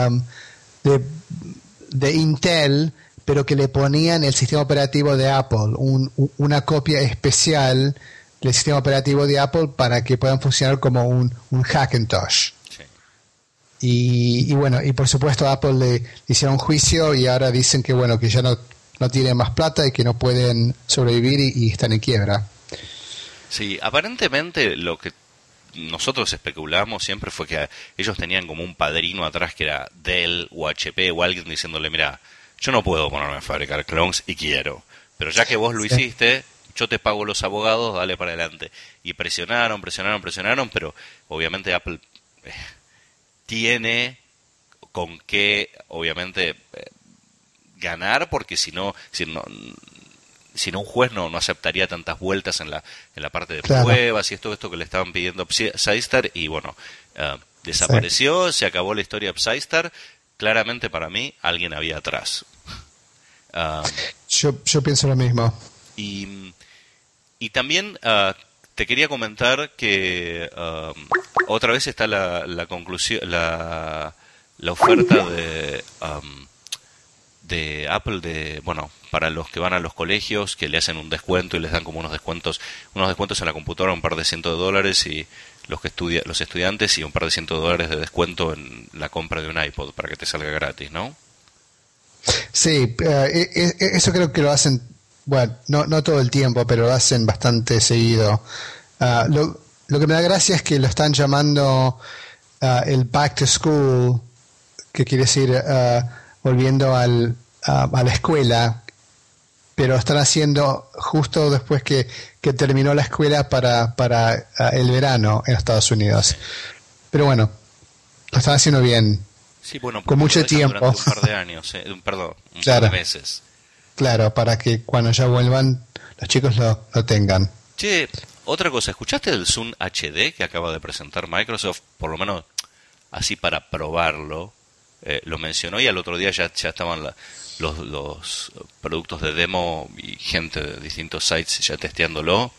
de Intel, pero que le ponían el sistema operativo de Apple, una copia especial del sistema operativo de Apple para que puedan funcionar como un Hackintosh. Sí. Y bueno, y por supuesto Apple le hicieron un juicio y ahora dicen que bueno, que ya no tienen más plata y que no pueden sobrevivir y están en quiebra. Sí, aparentemente lo que nosotros especulamos siempre fue que ellos tenían como un padrino atrás que era Dell o HP o alguien diciéndole, mira, yo no puedo ponerme a fabricar clones y quiero, pero ya que vos lo hiciste, yo te pago los abogados, dale para adelante. Y presionaron, pero obviamente Apple tiene con qué, obviamente, ganar, porque si no un juez no aceptaría tantas vueltas en la parte de pruebas y esto que le estaban pidiendo a Psystar, y bueno, desapareció, se acabó la historia de Psystar. Claramente para mí alguien había atrás. Yo pienso lo mismo. Y, y también te quería comentar que otra vez está la conclusión, la oferta de Apple para los que van a los colegios, que le hacen un descuento y les dan como unos descuentos en la computadora, un par de cientos de dólares, y los estudiantes, y un par de cientos de dólares de descuento en la compra de un iPod para que te salga gratis, ¿no? Sí, eso creo que lo hacen, bueno, no todo el tiempo, pero lo hacen bastante seguido. Lo que me da gracia es que lo están llamando el back to school, que quiere decir volviendo a la escuela, pero están haciendo justo después que terminó la escuela para el verano en Estados Unidos. Pero bueno, lo están haciendo bien. Sí, bueno, con mucho tiempo. Durante un par de años, un claro, par de meses. Claro, para que cuando ya vuelvan los chicos lo tengan. Che, otra cosa, ¿escuchaste del Zoom HD que acaba de presentar Microsoft? Por lo menos así para probarlo. Lo mencionó y al otro día ya estaban los productos de demo y gente de distintos sites ya testeándolo.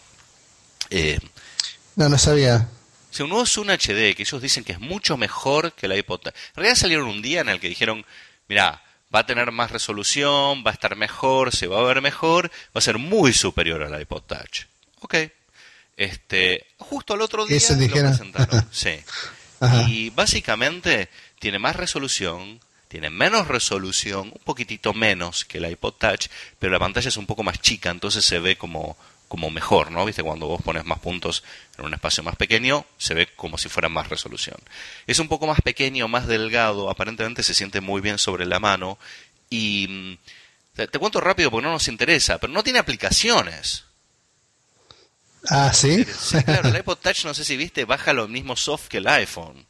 No sabía. Un nuevo Zoom HD que ellos dicen que es mucho mejor que el iPod Touch. En realidad salieron un día en el que dijeron, mirá, va a tener más resolución, va a estar mejor, se va a ver mejor, va a ser muy superior al iPod Touch. Ok. Justo al otro día ¿eso lo dijeron? presentaron. Sí. Ajá. Y básicamente tiene más resolución, tiene menos resolución, un poquitito menos que el iPod Touch, pero la pantalla es un poco más chica, entonces se ve como mejor, ¿no? ¿Viste? Cuando vos pones más puntos en un espacio más pequeño, se ve como si fuera más resolución. Es un poco más pequeño, más delgado, aparentemente se siente muy bien sobre la mano, y te cuento rápido porque no nos interesa, pero no tiene aplicaciones. Ah, ¿sí? Sí, claro, el iPod Touch, no sé si viste, baja lo mismo soft que el iPhone.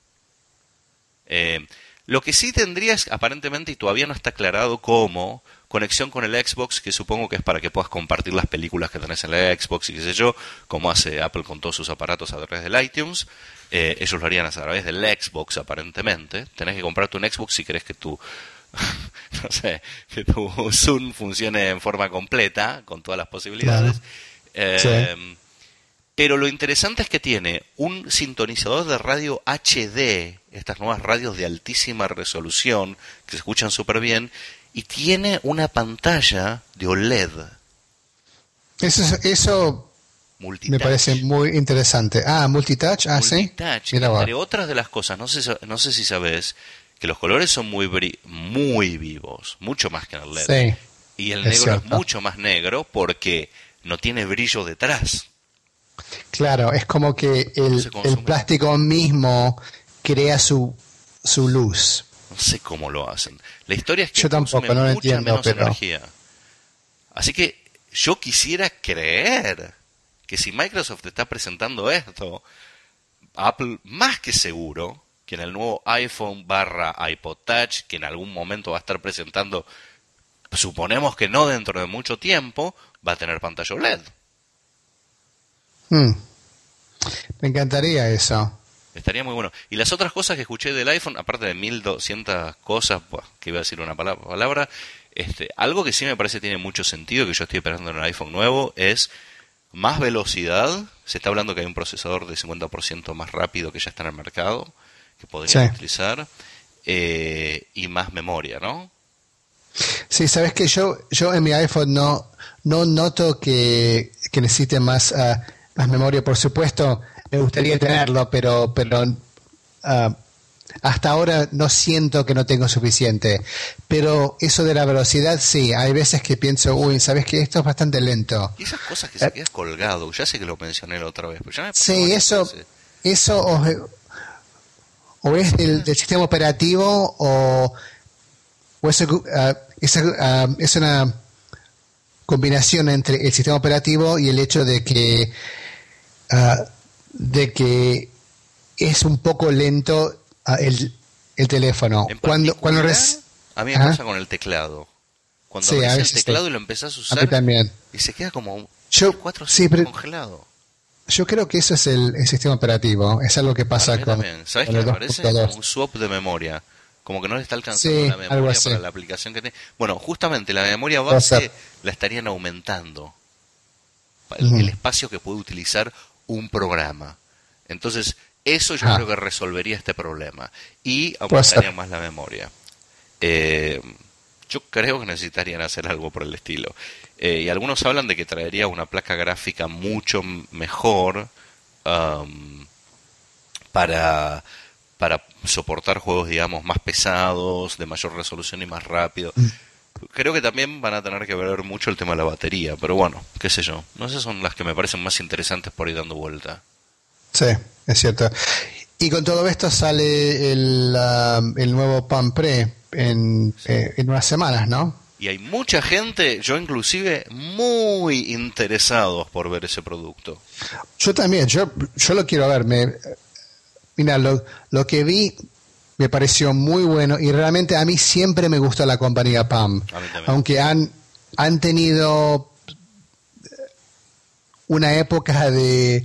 Lo que sí tendría es, aparentemente, y todavía no está aclarado cómo, conexión con el Xbox, que supongo que es para que puedas compartir las películas que tenés en la Xbox y qué sé yo, como hace Apple con todos sus aparatos a través del iTunes. Ellos lo harían a través del Xbox, aparentemente. Tenés que comprarte un Xbox si querés que tu que tu Zoom funcione en forma completa, con todas las posibilidades. Claro. Sí. Pero lo interesante es que tiene un sintonizador de radio HD, estas nuevas radios de altísima resolución, que se escuchan súper bien, y tiene una pantalla de OLED. Eso Multitouch. Me parece muy interesante. Ah, multitouch, Multitouch, sí. Mira, entre otras de las cosas, no sé si sabes, que los colores son muy vivos, mucho más que en el LED. Sí, y el negro es mucho más negro porque no tiene brillo detrás. Claro, es como que el plástico mismo crea su luz. No sé cómo lo hacen. La historia es que yo tampoco, no lo entiendo, menos energía. Así que yo quisiera creer que si Microsoft está presentando esto, Apple más que seguro que en el nuevo iPhone / iPod Touch, que en algún momento va a estar presentando, suponemos que no dentro de mucho tiempo, va a tener pantalla OLED. Me encantaría eso. Estaría muy bueno. Y las otras cosas que escuché del iPhone, aparte de 1200 cosas, que iba a decir una palabra, algo que sí me parece tiene mucho sentido, que yo estoy esperando en el iPhone nuevo, es más velocidad. Se está hablando que hay un procesador de 50% más rápido que ya está en el mercado, que podrían utilizar, y más memoria, ¿no? Sí, sabes que yo en mi iPhone no noto que necesite más memoria. Por supuesto, me gustaría tenerlo, pero hasta ahora no siento que no tengo suficiente. Pero eso de la velocidad, sí, hay veces que pienso, ¿sabes qué? Esto es bastante lento. Y esas cosas que se quedan colgado, ya sé que lo mencioné la otra vez, pero ya me pasó sí, eso o es del sistema operativo o es una combinación entre el sistema operativo y el hecho de que es un poco lento el teléfono. Cuando a mí me pasa con el teclado. Cuando ves el teclado y lo empezás a usar, a mí también. Y se queda como 4 congelado. Yo creo que eso es el sistema operativo. Es algo que pasa con también. ¿Sabes qué me parece? Como un swap de memoria. Como que no le está alcanzando la memoria para la aplicación que tiene. Bueno, justamente la memoria base la estarían aumentando. el espacio que puede utilizar un programa. Entonces, eso yo creo que resolvería este problema. Y aumentaría más la memoria. Yo creo que necesitarían hacer algo por el estilo. Y algunos hablan de que traería una placa gráfica mucho mejor para soportar juegos, digamos, más pesados, de mayor resolución y más rápido. Creo que también van a tener que ver mucho el tema de la batería, pero bueno, qué sé yo. No sé, son las que me parecen más interesantes por ir dando vuelta. Sí, es cierto. Y con todo esto sale el nuevo Palm Pre en unas semanas, ¿no? Y hay mucha gente, yo inclusive, muy interesados por ver ese producto. Yo también, yo lo quiero ver. Mira, lo que vi me pareció muy bueno y realmente a mí siempre me gustó la compañía Palm. Aunque han tenido una época de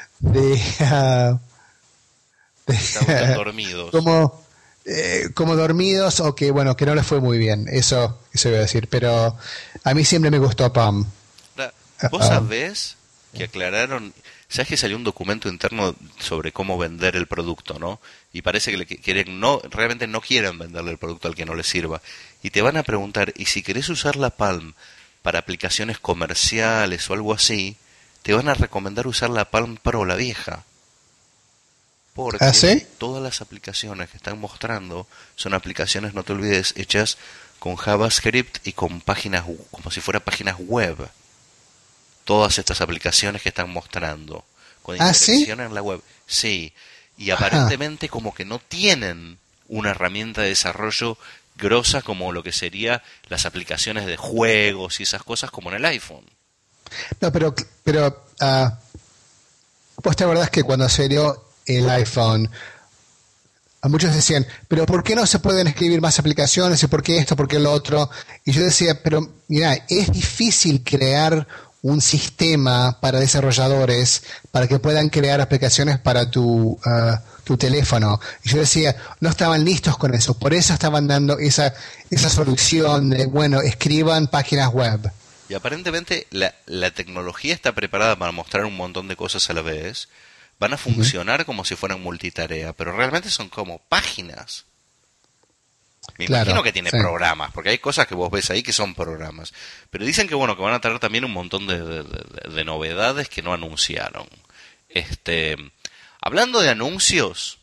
dormidos. Como dormidos o que bueno, que no les fue muy bien. Eso iba a decir, pero a mí siempre me gustó Palm. ¿Vos sabés que aclararon? ¿Sabes que salió un documento interno sobre cómo vender el producto, no? Y parece que realmente no quieren venderle el producto al que no les sirva. Y te van a preguntar, ¿y si querés usar la Palm para aplicaciones comerciales o algo así? Te van a recomendar usar la Palm Pro, la vieja. Porque ¿sí? Todas las aplicaciones que están mostrando son aplicaciones, no te olvides, hechas con JavaScript y con páginas, como si fueran páginas web. Todas estas aplicaciones que están mostrando con interacción en la web. Sí, y aparentemente como que no tienen una herramienta de desarrollo grosa como lo que sería las aplicaciones de juegos y esas cosas como en el iPhone. No, pero vos te acordás que cuando salió el iPhone, a muchos decían, pero ¿por qué no se pueden escribir más aplicaciones? ¿Y por qué esto? ¿Por qué lo otro? Y yo decía, pero mira, es difícil crear un sistema para desarrolladores para que puedan crear aplicaciones para tu teléfono. Y yo decía, no estaban listos con eso, por eso estaban dando esa solución de, bueno, escriban páginas web. Y aparentemente la tecnología está preparada para mostrar un montón de cosas a la vez. Van a funcionar como si fueran multitarea, pero realmente son como páginas. Me imagino que tiene programas, porque hay cosas que vos ves ahí que son programas. Pero dicen que bueno, que van a tener también un montón de novedades que no anunciaron. Hablando de anuncios,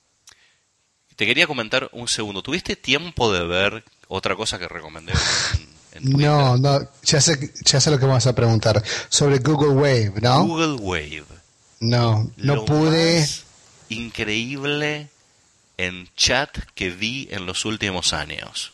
te quería comentar un segundo. ¿Tuviste tiempo de ver otra cosa que recomendé en Twitter? No, ya sé lo que vamos a preguntar. Sobre Google Wave, ¿no? Google Wave. No pude. Más increíble en chat que vi en los últimos años.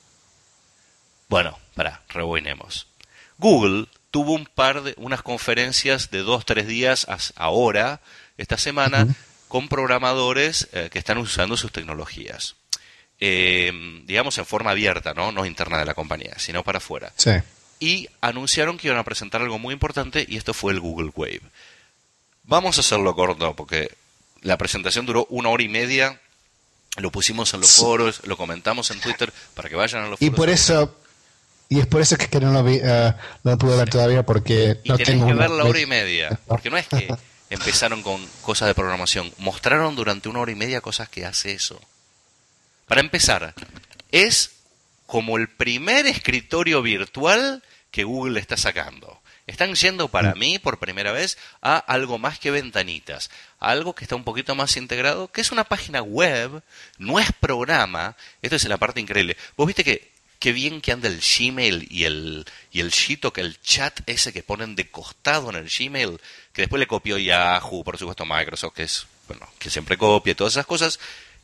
Bueno, rebobinemos. Google tuvo unas conferencias de 2-3 días ahora, esta semana, con programadores que están usando sus tecnologías. Digamos en forma abierta, no interna de la compañía, sino para afuera. Sí. Y anunciaron que iban a presentar algo muy importante y esto fue el Google Wave. Vamos a hacerlo corto porque la presentación duró 1 hora y media. Lo pusimos en los foros, lo comentamos en Twitter para que vayan a los foros. Y es por eso que no lo vi, no lo pude ver todavía porque no tengo. Y tenés que ver la hora y media, porque no es que empezaron con cosas de programación, mostraron durante 1 hora y media cosas que hace eso. Para empezar, es como el primer escritorio virtual que Google está sacando. Están yendo para mí por primera vez a algo más que ventanitas, a algo que está un poquito más integrado, que es una página web, no es programa. Esto es la parte increíble. Vos viste que bien que anda el Gmail y el Shito, que el chat ese que ponen de costado en el Gmail, que después le copió Yahoo, por supuesto Microsoft, que siempre copia todas esas cosas.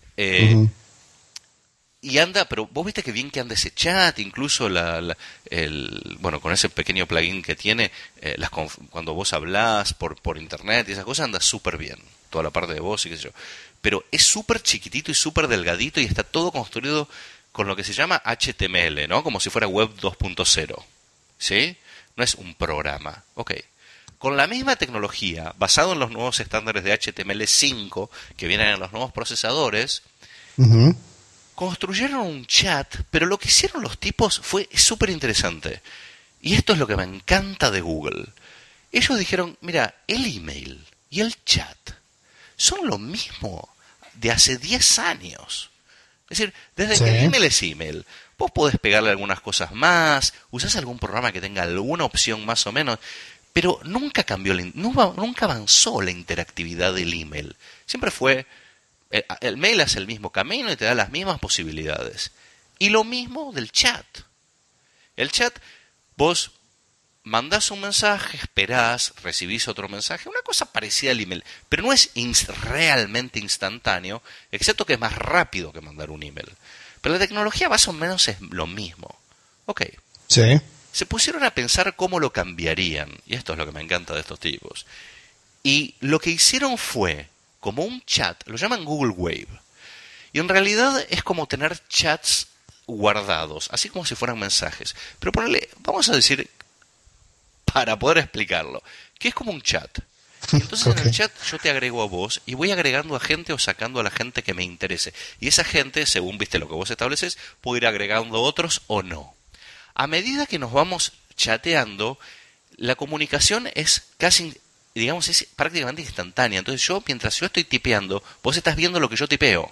Y anda, pero vos viste que bien que anda ese chat, incluso con ese pequeño plugin que tiene, cuando vos hablás por internet y esas cosas, anda súper bien, toda la parte de voz y qué sé yo. Pero es súper chiquitito y súper delgadito y está todo construido con lo que se llama HTML, ¿no? Como si fuera Web 2.0, ¿sí? No es un programa, ok. Con la misma tecnología, basado en los nuevos estándares de HTML5 que vienen en los nuevos procesadores, construyeron un chat, pero lo que hicieron los tipos fue súper interesante. Y esto es lo que me encanta de Google. Ellos dijeron, mira, el email y el chat son lo mismo de hace 10 años. Es decir, desde que el email es email, vos podés pegarle algunas cosas más, usás algún programa que tenga alguna opción más o menos, pero nunca cambió, nunca avanzó la interactividad del email. Siempre fue, el mail hace el mismo camino y te da las mismas posibilidades. Y lo mismo del chat. El chat, vos mandás un mensaje, esperás, recibís otro mensaje, una cosa parecida al email, pero no es realmente instantáneo, excepto que es más rápido que mandar un email. Pero la tecnología más o menos es lo mismo. Ok. Sí. Se pusieron a pensar cómo lo cambiarían, y esto es lo que me encanta de estos tipos. Y lo que hicieron fue, como un chat, lo llaman Google Wave, y en realidad es como tener chats guardados, así como si fueran mensajes. Pero ponele, vamos a decir, para poder explicarlo, que es como un chat. Entonces en el chat yo te agrego a vos y voy agregando a gente o sacando a la gente que me interese. Y esa gente, según viste lo que vos estableces, puede ir agregando otros o no. A medida que nos vamos chateando, la comunicación es casi, digamos, es prácticamente instantánea. Entonces mientras yo estoy tipeando, vos estás viendo lo que yo tipeo.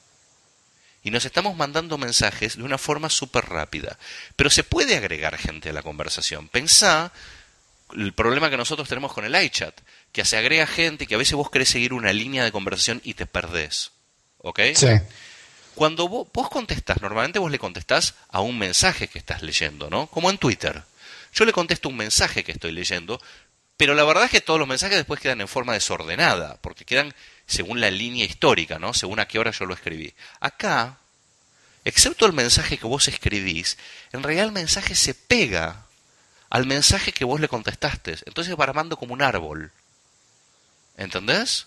Y nos estamos mandando mensajes de una forma súper rápida. Pero se puede agregar gente a la conversación. Pensá el problema que nosotros tenemos con el iChat, que se agrega gente y que a veces vos querés seguir una línea de conversación y te perdés. ¿Ok? Sí. Cuando vos contestás, normalmente vos le contestás a un mensaje que estás leyendo, ¿no? Como en Twitter. Yo le contesto un mensaje que estoy leyendo, pero la verdad es que todos los mensajes después quedan en forma desordenada, porque quedan según la línea histórica, ¿no? Según a qué hora yo lo escribí. Acá, excepto el mensaje que vos escribís, en realidad el mensaje se pega al mensaje que vos le contestaste. Entonces va armando como un árbol. ¿Entendés?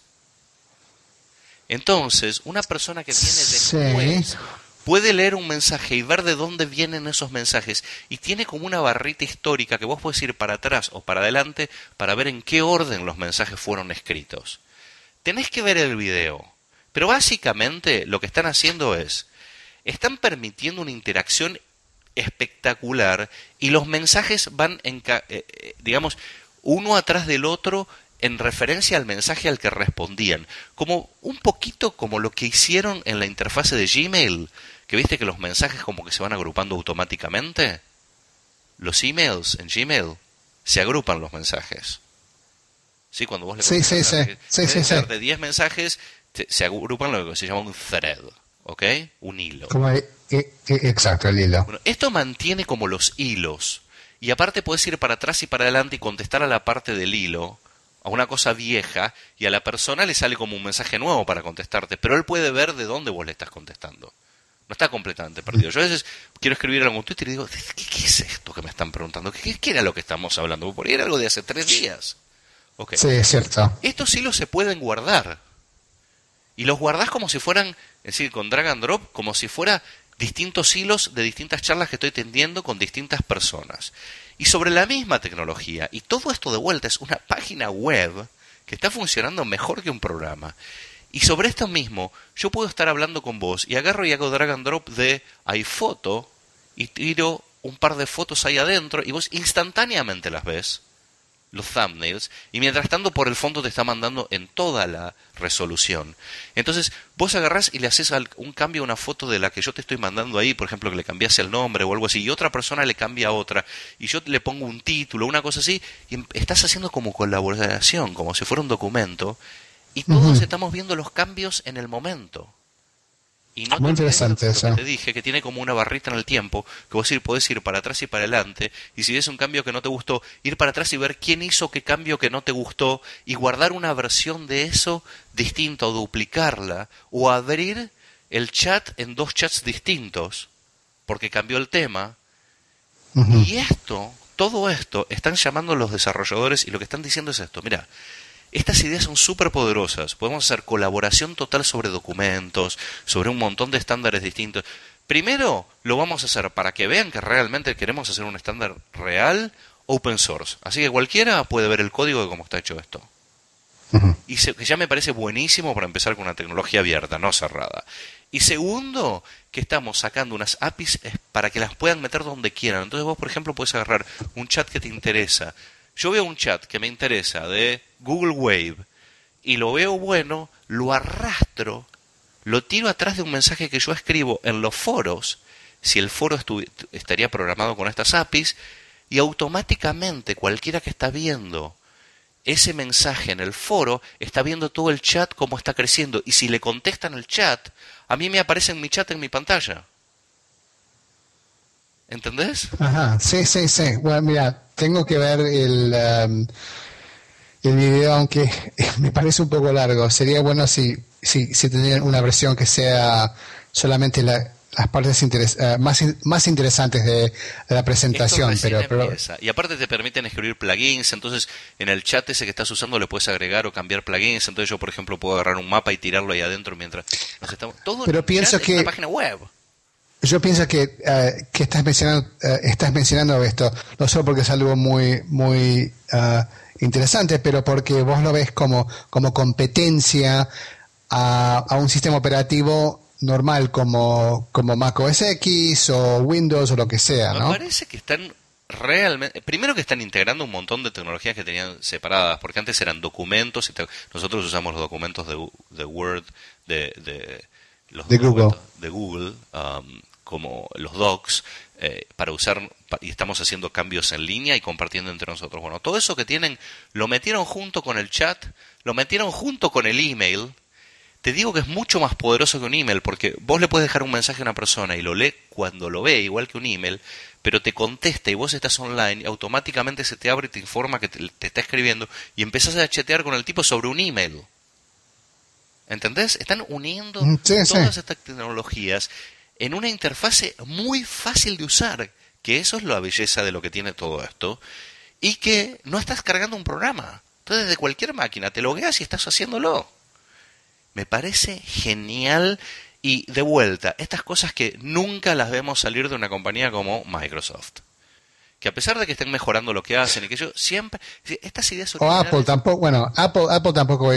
Entonces, una persona que viene después puede leer un mensaje y ver de dónde vienen esos mensajes. Y tiene como una barrita histórica que vos podés ir para atrás o para adelante para ver en qué orden los mensajes fueron escritos. Tenés que ver el video. Pero básicamente lo que están haciendo es, están permitiendo una interacción espectacular y los mensajes van digamos uno atrás del otro en referencia al mensaje al que respondían, como un poquito como lo que hicieron en la interfase de Gmail, que viste que los mensajes como que se van agrupando automáticamente. Los emails en Gmail se agrupan los mensajes. Sí, cuando vos le contestas de 10 mensajes se agrupan lo que se llama un thread. ¿Ok? Un hilo. Exacto, el hilo. Bueno, esto mantiene como los hilos. Y aparte puedes ir para atrás y para adelante y contestar a la parte del hilo, a una cosa vieja, y a la persona le sale como un mensaje nuevo para contestarte, pero él puede ver de dónde vos le estás contestando. No está completamente perdido. Yo a veces quiero escribir algo en Twitter y digo, ¿qué es esto que me están preguntando? ¿Qué era lo que estamos hablando? Por ahí era algo de hace 3 días. Okay. Sí, es cierto. Estos hilos se pueden guardar. Y los guardás como si fueran, es decir, con drag and drop, como si fuera distintos hilos de distintas charlas que estoy teniendo con distintas personas. Y sobre la misma tecnología. Y todo esto de vuelta es una página web que está funcionando mejor que un programa. Y sobre esto mismo, yo puedo estar hablando con vos y agarro y hago drag and drop de iPhoto y tiro un par de fotos ahí adentro y vos instantáneamente las ves, los thumbnails, y mientras tanto por el fondo te está mandando en toda la resolución. Entonces vos agarrás y le haces un cambio a una foto de la que yo te estoy mandando ahí, por ejemplo que le cambiase el nombre o algo así, y otra persona le cambia a otra, y yo le pongo un título, una cosa así, y estás haciendo como colaboración, como si fuera un documento, y todos estamos viendo los cambios en el momento. Y no muy interesante lo eso. que te dije, que tiene como una barrita en el tiempo, que vos podés ir para atrás y para adelante, y si ves un cambio que no te gustó, ir para atrás y ver quién hizo qué cambio que no te gustó, y guardar una versión de eso distinta, o duplicarla, o abrir el chat en 2 chats distintos, porque cambió el tema. Y todo esto, están llamando los desarrolladores, y lo que están diciendo es esto, mira, estas ideas son súper poderosas. Podemos hacer colaboración total sobre documentos, sobre un montón de estándares distintos. Primero, lo vamos a hacer para que vean que realmente queremos hacer un estándar real, open source. Así que cualquiera puede ver el código de cómo está hecho esto. Y que ya me parece buenísimo para empezar con una tecnología abierta, no cerrada. Y segundo, que estamos sacando unas APIs para que las puedan meter donde quieran. Entonces vos, por ejemplo, puedes agarrar un chat que te interesa, yo veo un chat que me interesa de Google Wave y lo veo bueno, lo arrastro, lo tiro atrás de un mensaje que yo escribo en los foros, si el foro estaría programado con estas APIs, y automáticamente cualquiera que está viendo ese mensaje en el foro está viendo todo el chat cómo está creciendo, y si le contestan el chat, a mí me aparece en mi chat en mi pantalla. ¿Entendés? Ajá, sí. Bueno, mira, tengo que ver el video, aunque me parece un poco largo. Sería bueno si tendrían una versión que sea solamente las partes más interesantes de la presentación. Pero y aparte te permiten escribir plugins, entonces en el chat ese que estás usando le puedes agregar o cambiar plugins. Entonces yo, por ejemplo, puedo agarrar un mapa y tirarlo ahí adentro mientras nos estamos... Todo pero pienso que... es una página web. Yo pienso que estás mencionando esto, no solo porque es algo muy interesante, pero porque vos lo ves como competencia a un sistema operativo normal como Mac OS X o Windows o lo que sea, ¿no? Me parece que están realmente... Primero que están integrando un montón de tecnologías que tenían separadas, porque antes eran documentos, nosotros usamos los documentos de Word, de Google. De Google, como los docs, para usar, y estamos haciendo cambios en línea y compartiendo entre nosotros. Bueno, todo eso que tienen, lo metieron junto con el chat, lo metieron junto con el email. Te digo que es mucho más poderoso que un email, porque vos le puedes dejar un mensaje a una persona y lo lee cuando lo ve, igual que un email, pero te contesta y vos estás online y automáticamente se te abre y te informa que te está escribiendo y empezás a chatear con el tipo sobre un email. ¿Entendés? Están uniendo todas estas tecnologías en una interfase muy fácil de usar, que eso es la belleza de lo que tiene todo esto, y que no estás cargando un programa. Entonces, desde cualquier máquina te logueas y estás haciéndolo. Me parece genial, y de vuelta, estas cosas que nunca las vemos salir de una compañía como Microsoft. Que a pesar de que estén mejorando lo que hacen y que yo siempre... Estas ideas originales... O Apple tampoco, bueno, Apple tampoco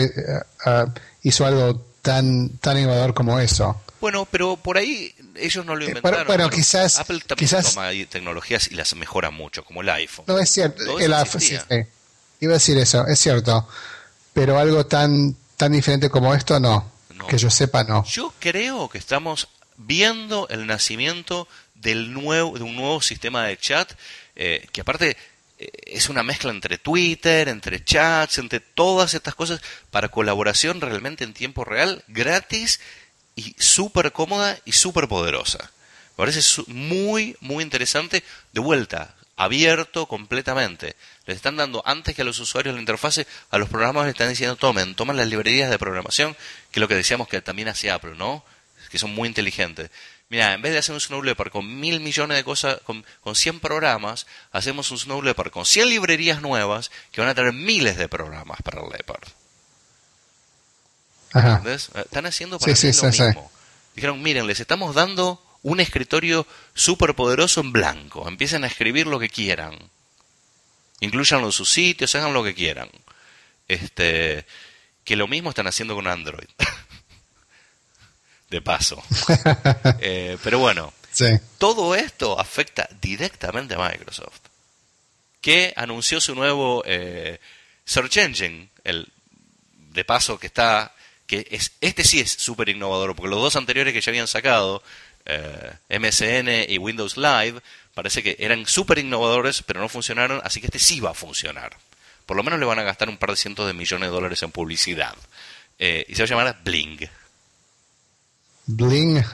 hizo algo tan innovador como eso. Bueno, pero por ahí ellos no lo inventaron. Bueno, quizás... Apple también toma tecnologías y las mejora mucho, como el iPhone. No, es cierto. El iPhone, sí. Iba a decir eso, es cierto. Pero algo tan diferente como esto, no. Que yo sepa, no. Yo creo que estamos viendo el nacimiento de un nuevo sistema de chat, que aparte es una mezcla entre Twitter, entre chats, entre todas estas cosas, para colaboración realmente en tiempo real, gratis y súper cómoda y súper poderosa. Me parece muy, muy interesante. De vuelta, abierto completamente. Les están dando, antes que a los usuarios la interfase, a los programas les están diciendo, tomen las librerías de programación, que es lo que decíamos que también hace Apple, ¿no? Que son muy inteligentes. Mira, en vez de hacer un Snow Leopard con 1.000 millones de cosas, con 100 programas, hacemos un Snow Leopard con 100 librerías nuevas que van a tener miles de programas para el Leopard. Ajá. ¿Entendés? Están haciendo para mí lo mismo. Dijeron, miren, les estamos dando un escritorio súper poderoso en blanco. Empiecen a escribir lo que quieran. Incluyanlo en sus sitios, hagan lo que quieran. Que lo mismo están haciendo con Android. De paso. Pero bueno, todo esto afecta directamente a Microsoft, que anunció su nuevo Search Engine, de paso que está... Este sí es súper innovador, porque los dos anteriores que ya habían sacado, MSN y Windows Live, parece que eran súper innovadores, pero no funcionaron, así que este sí va a funcionar. Por lo menos le van a gastar un par de cientos de millones de dólares en publicidad. Y se va a llamar Bling. Bling.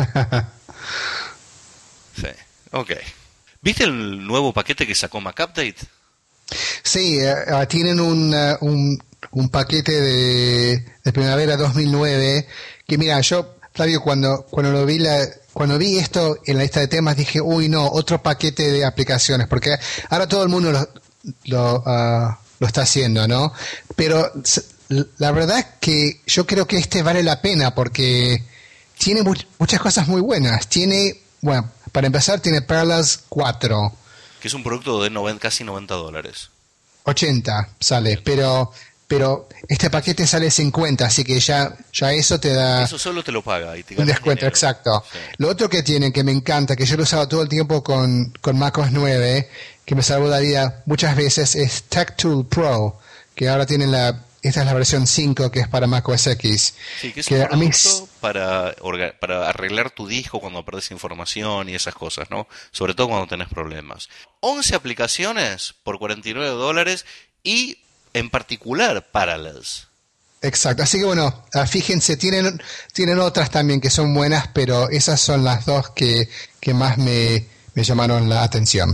Sí, ok. ¿Viste el nuevo paquete que sacó MacUpdate? Sí, tienen un paquete de primavera 2009 que, mira, yo, Flavio, cuando vi esto en la lista de temas dije, uy, no, otro paquete de aplicaciones, porque ahora todo el mundo lo está haciendo, ¿no? Pero la verdad es que yo creo que este vale la pena porque tiene muchas cosas muy buenas. Bueno, para empezar, tiene Parallels 4. Que es un producto de casi $90. 80 sale, pero pero este paquete sale 50, así que ya eso te da Eso solo te lo paga y te un ganas descuento, dinero. exacto. Sí. Lo otro que tienen, que me encanta, que yo lo he usado todo el tiempo con macOS 9, que me salvó la vida muchas veces, es TechTool Pro, que ahora tienen esta es la versión 5, que es para macOS X. Sí, que es que un a mí producto para arreglar tu disco cuando perdés información y esas cosas, ¿no? Sobre todo cuando tenés problemas. 11 aplicaciones por $49 y en particular Parallels. Exacto, así que bueno, fíjense, tienen otras también que son buenas, pero esas son las dos que más me llamaron la atención.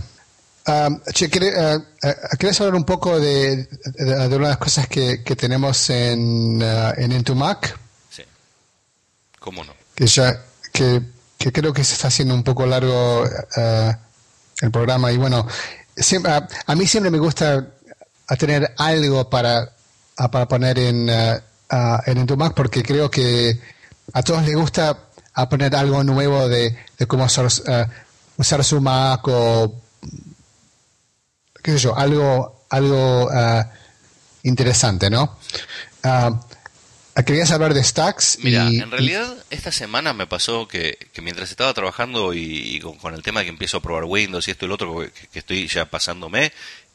¿Querés hablar un poco de una de las cosas que tenemos en Into Mac? Sí, cómo no. Que creo que se está haciendo un poco largo el programa, y bueno, a mí siempre me gusta tener algo para poner en Into Mac, porque creo que a todos les gusta poner algo nuevo de cómo usar su Mac, o qué sé yo, algo interesante, ¿no? Querías hablar de Stacks. Mira, en realidad esta semana me pasó que mientras estaba trabajando y con el tema de que empiezo a probar Windows y esto y lo otro, que estoy ya pasándome,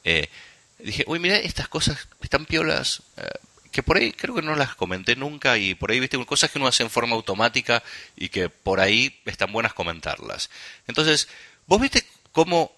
dije, uy, mira, estas cosas están piolas, que por ahí creo que no las comenté nunca, y por ahí, viste, cosas que uno hace en forma automática y que por ahí están buenas comentarlas. Entonces, vos viste cómo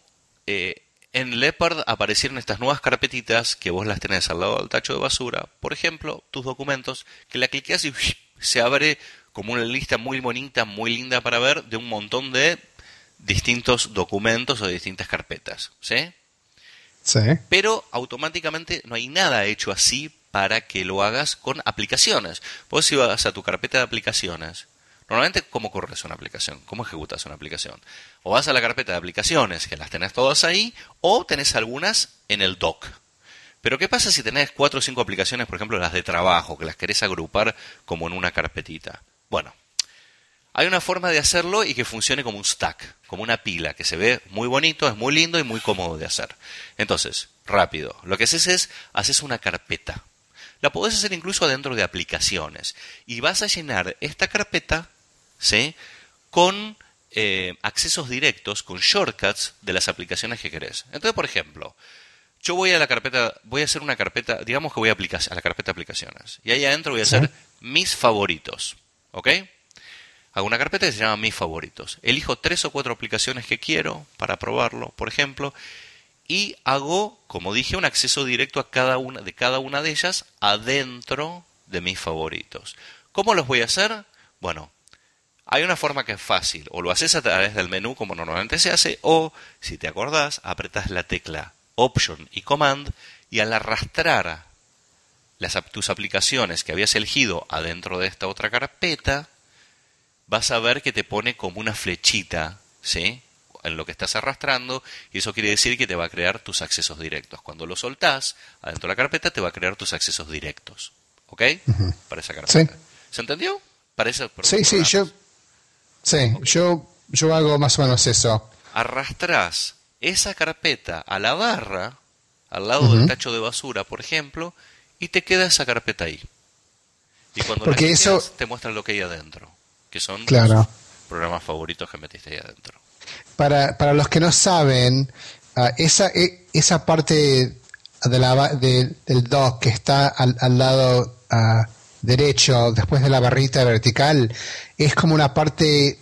en Leopard aparecieron estas nuevas carpetitas que vos las tenés al lado del tacho de basura. Por ejemplo, tus documentos, que la cliqueas y se abre como una lista muy bonita, muy linda para ver, de un montón de distintos documentos o de distintas carpetas, ¿sí? Sí. Pero automáticamente no hay nada hecho así para que lo hagas con aplicaciones. Vos, si vas a tu carpeta de aplicaciones, normalmente, ¿cómo corres una aplicación? ¿Cómo ejecutas una aplicación? O vas a la carpeta de aplicaciones, que las tenés todas ahí, o tenés algunas en el dock. Pero ¿qué pasa si tenés 4 o 5 aplicaciones, por ejemplo, las de trabajo, que las querés agrupar como en una carpetita? Bueno, hay una forma de hacerlo y que funcione como un stack, como una pila, que se ve muy bonito, es muy lindo y muy cómodo de hacer. Entonces, rápido, lo que haces una carpeta. La podés hacer incluso dentro de aplicaciones. Y vas a llenar esta carpeta, ¿sí?, con accesos directos, con shortcuts de las aplicaciones que querés. Entonces, por ejemplo, yo voy a hacer una carpeta, digamos que voy a la carpeta de aplicaciones. Y ahí adentro voy a hacer mis favoritos. ¿Ok? Hago una carpeta que se llama mis favoritos. Elijo 3 o 4 aplicaciones que quiero para probarlo, por ejemplo. Y hago, como dije, un acceso directo a cada una de ellas adentro de mis favoritos. ¿Cómo los voy a hacer? Bueno, hay una forma que es fácil. O lo haces a través del menú como normalmente se hace, o, si te acordás, apretás la tecla Option y Command, y al arrastrar tus aplicaciones que habías elegido adentro de esta otra carpeta, vas a ver que te pone como una flechita, ¿sí?, en lo que estás arrastrando, y eso quiere decir que te va a crear tus accesos directos. Cuando lo soltás adentro de la carpeta, te va a crear tus accesos directos. ¿Ok? Uh-huh. Para esa carpeta. Sí. ¿Se entendió? Para eso, yo hago más o menos eso. Arrastrás esa carpeta a la barra, al lado del tacho de basura, por ejemplo, y te queda esa carpeta ahí. Y cuando la quitas, te muestra lo que hay adentro, que son tus programas favoritos que metiste ahí adentro. Para los que no saben, esa parte del dock que está al lado derecho, después de la barrita vertical, es como una parte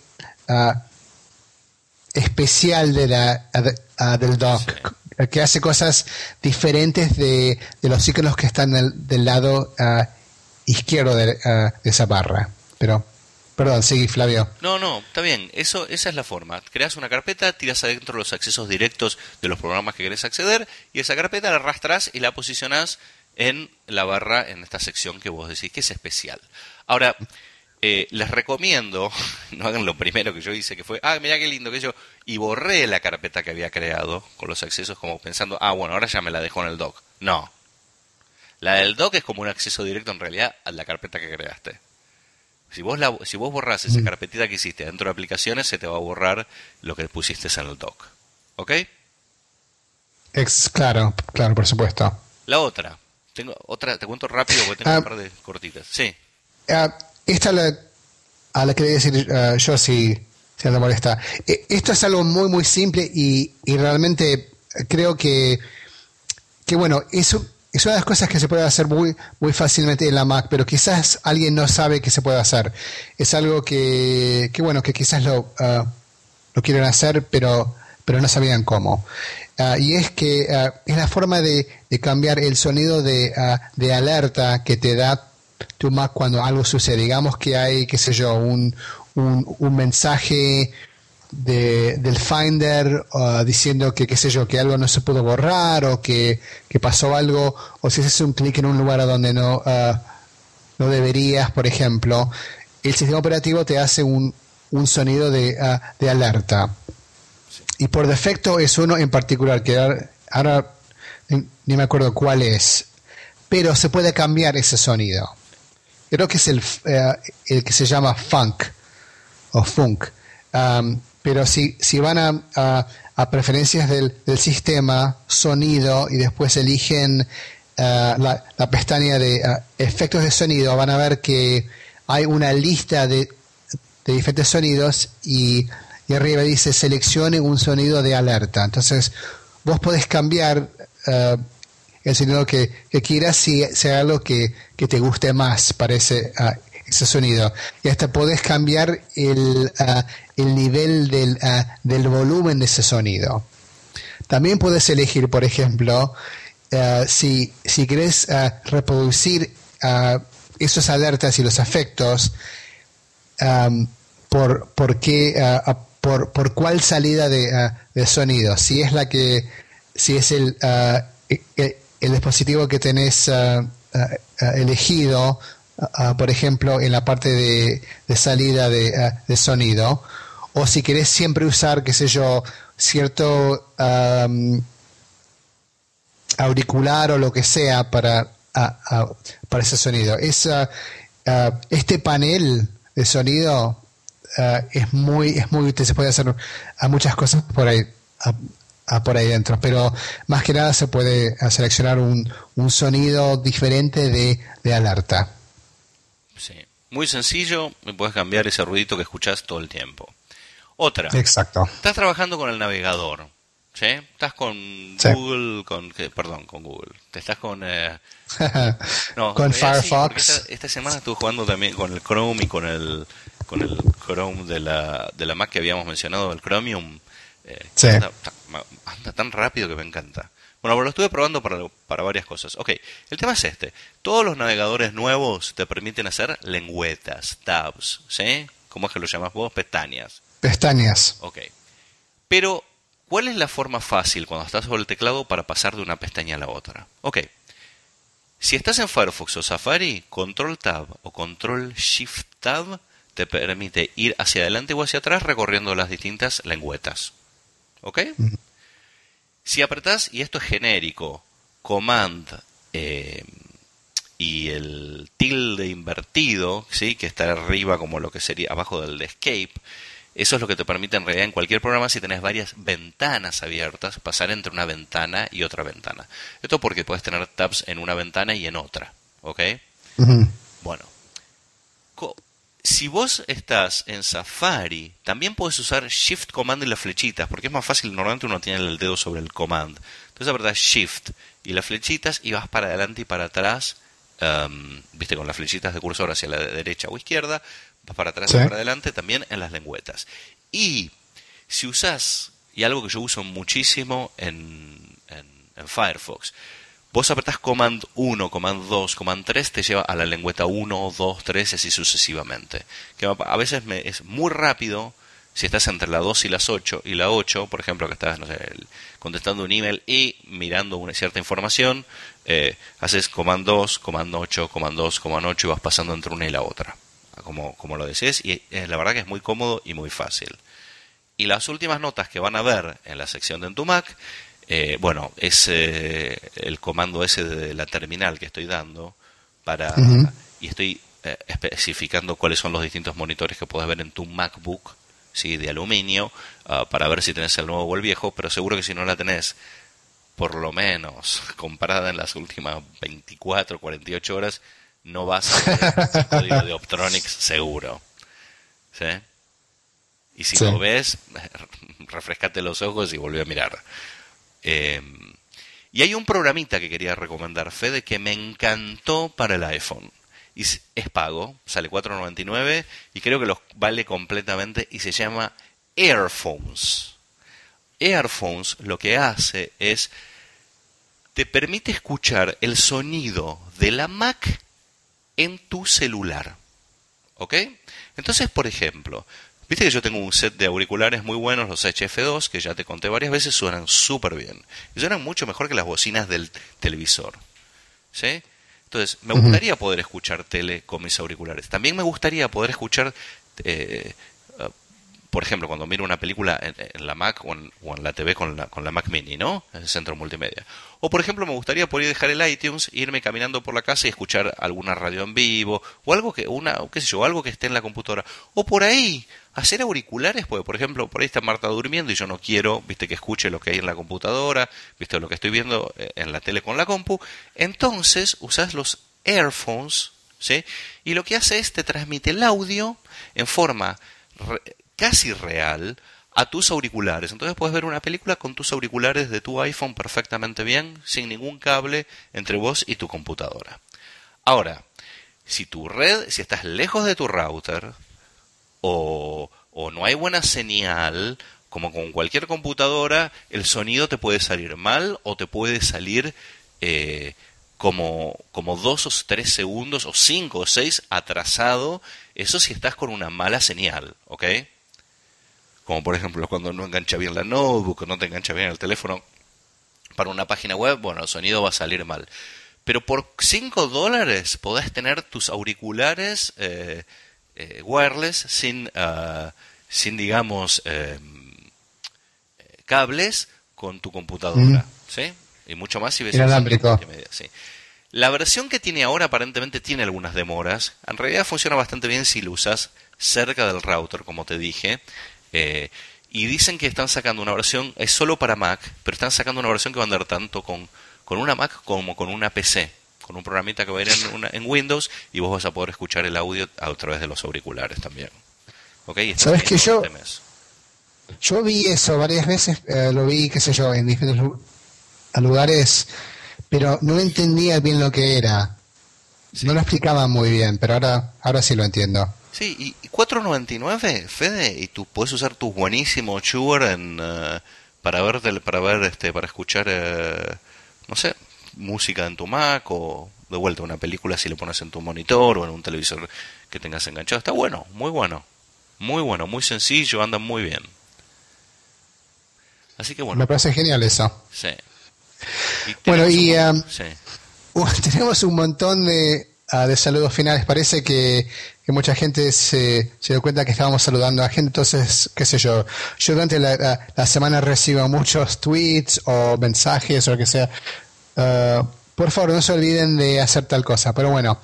especial del dock, sí, que hace cosas diferentes de los iconos que están del lado izquierdo de esa barra. Pero perdón, sí, Flavio. No, está bien. Esa es la forma. Creas una carpeta, tiras adentro los accesos directos de los programas que querés acceder, y esa carpeta la arrastrás y la posicionás en la barra, en esta sección que vos decís que es especial. Ahora, les recomiendo, no hagan lo primero que yo hice, que fue, mirá qué lindo que yo, y borré la carpeta que había creado con los accesos como pensando, bueno, ahora ya me la dejó en el dock. No. La del dock es como un acceso directo en realidad a la carpeta que creaste. Si vos borrás esa carpetita que hiciste dentro de aplicaciones, se te va a borrar lo que pusiste en el dock. ¿Ok? Claro, por supuesto. La otra, Tengo otra, te cuento rápido porque tengo un par de cortitas. Sí. Esta a la quería decir yo, si no te molesta. Esto es algo muy, muy simple y realmente creo que bueno, es una de las cosas que se puede hacer muy, muy fácilmente en la Mac, pero quizás alguien no sabe que se puede hacer. Es algo que bueno, que quizás lo quieren hacer, pero no sabían cómo. Y es que es la forma de cambiar el sonido de alerta que te da tu Mac cuando algo sucede. Digamos que hay, qué sé yo, un mensaje del Finder diciendo que, qué sé yo, que algo no se pudo borrar o que pasó algo, o si haces un clic en un lugar a donde no deberías, por ejemplo, el sistema operativo te hace un sonido de alerta. Y por defecto es uno en particular, que ahora ni me acuerdo cuál es, pero se puede cambiar ese sonido. Creo que es el que se llama funk o funk. Pero si van a preferencias del sistema, sonido, y después eligen la pestaña de efectos de sonido, van a ver que hay una lista de diferentes sonidos y arriba dice seleccione un sonido de alerta. Entonces vos podés cambiar el sonido que quieras si sea algo que te guste más para ese sonido. Y hasta podés cambiar el nivel del volumen de ese sonido. También podés elegir, por ejemplo, si querés reproducir esos alertas y los efectos, por cuál salida de sonido. Si es el dispositivo que tenés elegido, por ejemplo, en la parte de salida de sonido, o si querés siempre usar, qué sé yo, cierto auricular o lo que sea para ese sonido. Este panel de sonido es muy útil, se puede hacer muchas cosas por ahí dentro, pero más que nada se puede seleccionar un sonido diferente de alerta. Sí, muy sencillo, y puedes cambiar ese ruidito que escuchás todo el tiempo. Otra. Exacto. Estás trabajando con el navegador, ¿sí? Estás con Google, con Google. Te estás con con Firefox. Esta semana estuve jugando también con el Chrome y con el Chrome de la Mac que habíamos mencionado, el Chromium. Sí. Anda tan rápido que me encanta. Bueno, lo estuve probando para varias cosas. Ok, el tema es este. Todos los navegadores nuevos te permiten hacer lengüetas, tabs, ¿sí? ¿Cómo es que lo llamas vos? Pestañas. Pestañas. Ok. Pero, ¿cuál es la forma fácil cuando estás sobre el teclado para pasar de una pestaña a la otra? Ok. Si estás en Firefox o Safari, Control Tab o Control Shift Tab te permite ir hacia adelante o hacia atrás recorriendo las distintas lengüetas. ¿Ok? Uh-huh. Si apretás, y esto es genérico, Command y el tilde invertido, ¿sí? Que está arriba como lo que sería abajo del de Escape, eso es lo que te permite en realidad en cualquier programa, si tenés varias ventanas abiertas, pasar entre una ventana y otra ventana. Esto porque puedes tener tabs en una ventana y en otra. ¿Ok? Uh-huh. Bueno. Si vos estás en Safari, también puedes usar Shift, Command y las flechitas, porque es más fácil, normalmente uno tiene el dedo sobre el Command. Entonces apretás Shift y las flechitas y vas para adelante y para atrás, viste, con las flechitas de cursor hacia la derecha o izquierda, vas para atrás y para adelante también en las lengüetas. Y si usás, y algo que yo uso muchísimo en Firefox, vos apretás Command 1, Command 2, Command 3, te lleva a la lengüeta 1, 2, 3, así sucesivamente. Que a veces es muy rápido, si estás entre la 2 y las 8, y la 8, por ejemplo, que estás, no sé, contestando un email y mirando una cierta información, haces Command 2, Command 8, Command 2, Command 8 y vas pasando entre una y la otra, como lo desees, y la verdad que es muy cómodo y muy fácil. Y las últimas notas que van a ver en la sección de En tu Mac, es el comando ese de la terminal que estoy dando para y estoy especificando cuáles son los distintos monitores que puedes ver en tu MacBook, ¿sí? De aluminio, para ver si tenés el nuevo o el viejo, pero seguro que si no la tenés, por lo menos, comparada en las últimas 24, 48 horas, no vas a ver el código de Optronics seguro. ¿Sí? Y si lo ves, refrescate los ojos y volví a mirar. Y hay un programita que quería recomendar, Fede, que me encantó para el iPhone. Y es pago, sale $4.99 y creo que los vale completamente y se llama Earphones. Earphones lo que hace es, te permite escuchar el sonido de la Mac en tu celular. ¿Ok? Entonces, por ejemplo, viste que yo tengo un set de auriculares muy buenos, los HF2, que ya te conté varias veces, suenan súper bien. Y suenan mucho mejor que las bocinas del televisor. ¿Sí? Entonces, me gustaría poder escuchar tele con mis auriculares. También me gustaría poder escuchar, por ejemplo, cuando miro una película en la Mac o en la TV con la Mac Mini, ¿no? En el centro multimedia. O, por ejemplo, me gustaría poder dejar el iTunes, irme caminando por la casa y escuchar alguna radio en vivo, o algo algo que esté en la computadora. O por ahí, hacer auriculares, porque, por ejemplo, por ahí está Marta durmiendo y yo no quiero, viste, que escuche lo que hay en la computadora, viste, lo que estoy viendo en la tele con la compu. Entonces, usás los earphones, ¿sí? Y lo que hace es, te transmite el audio en forma casi real a tus auriculares. Entonces puedes ver una película con tus auriculares de tu iPhone perfectamente bien, sin ningún cable entre vos y tu computadora. Ahora, si estás lejos de tu router o no hay buena señal, como con cualquier computadora, el sonido te puede salir mal o te puede salir como 2 o 3 segundos o 5 o 6 atrasado. Eso si estás con una mala señal, ¿ok? Como por ejemplo cuando no engancha bien la notebook o no te engancha bien el teléfono para una página web, bueno, el sonido va a salir mal. Pero por $5 podés tener tus auriculares wireless sin digamos, cables con tu computadora, ¿sí? Y mucho más si ves inalámbrico. Sí. La versión que tiene ahora aparentemente tiene algunas demoras. En realidad funciona bastante bien si lo usas cerca del router, como te dije. Y dicen que están sacando una versión, es solo para Mac, pero están sacando una versión que va a andar tanto con una Mac como con una PC, con un programita que va a ir en Windows y vos vas a poder escuchar el audio a través de los auriculares también. ¿Okay? ¿Sabes que yo vi eso varias veces, lo vi, qué sé yo, en diferentes lugares, pero no entendía bien lo que era. Sí. No lo explicaban muy bien, pero ahora sí lo entiendo. Sí, y $4.99, Fede, y tú puedes usar tu buenísimo Shure para escuchar, no sé, música en tu Mac o de vuelta una película si le pones en tu monitor o en un televisor que tengas enganchado. Está bueno, muy sencillo, anda muy bien. Así que bueno. Me parece genial eso. Sí. Tenemos un montón de saludos finales. Parece que mucha gente se dio cuenta que estábamos saludando a gente, entonces, qué sé yo durante la semana recibo muchos tweets o mensajes o lo que sea. Por favor, no se olviden de hacer tal cosa. Pero bueno,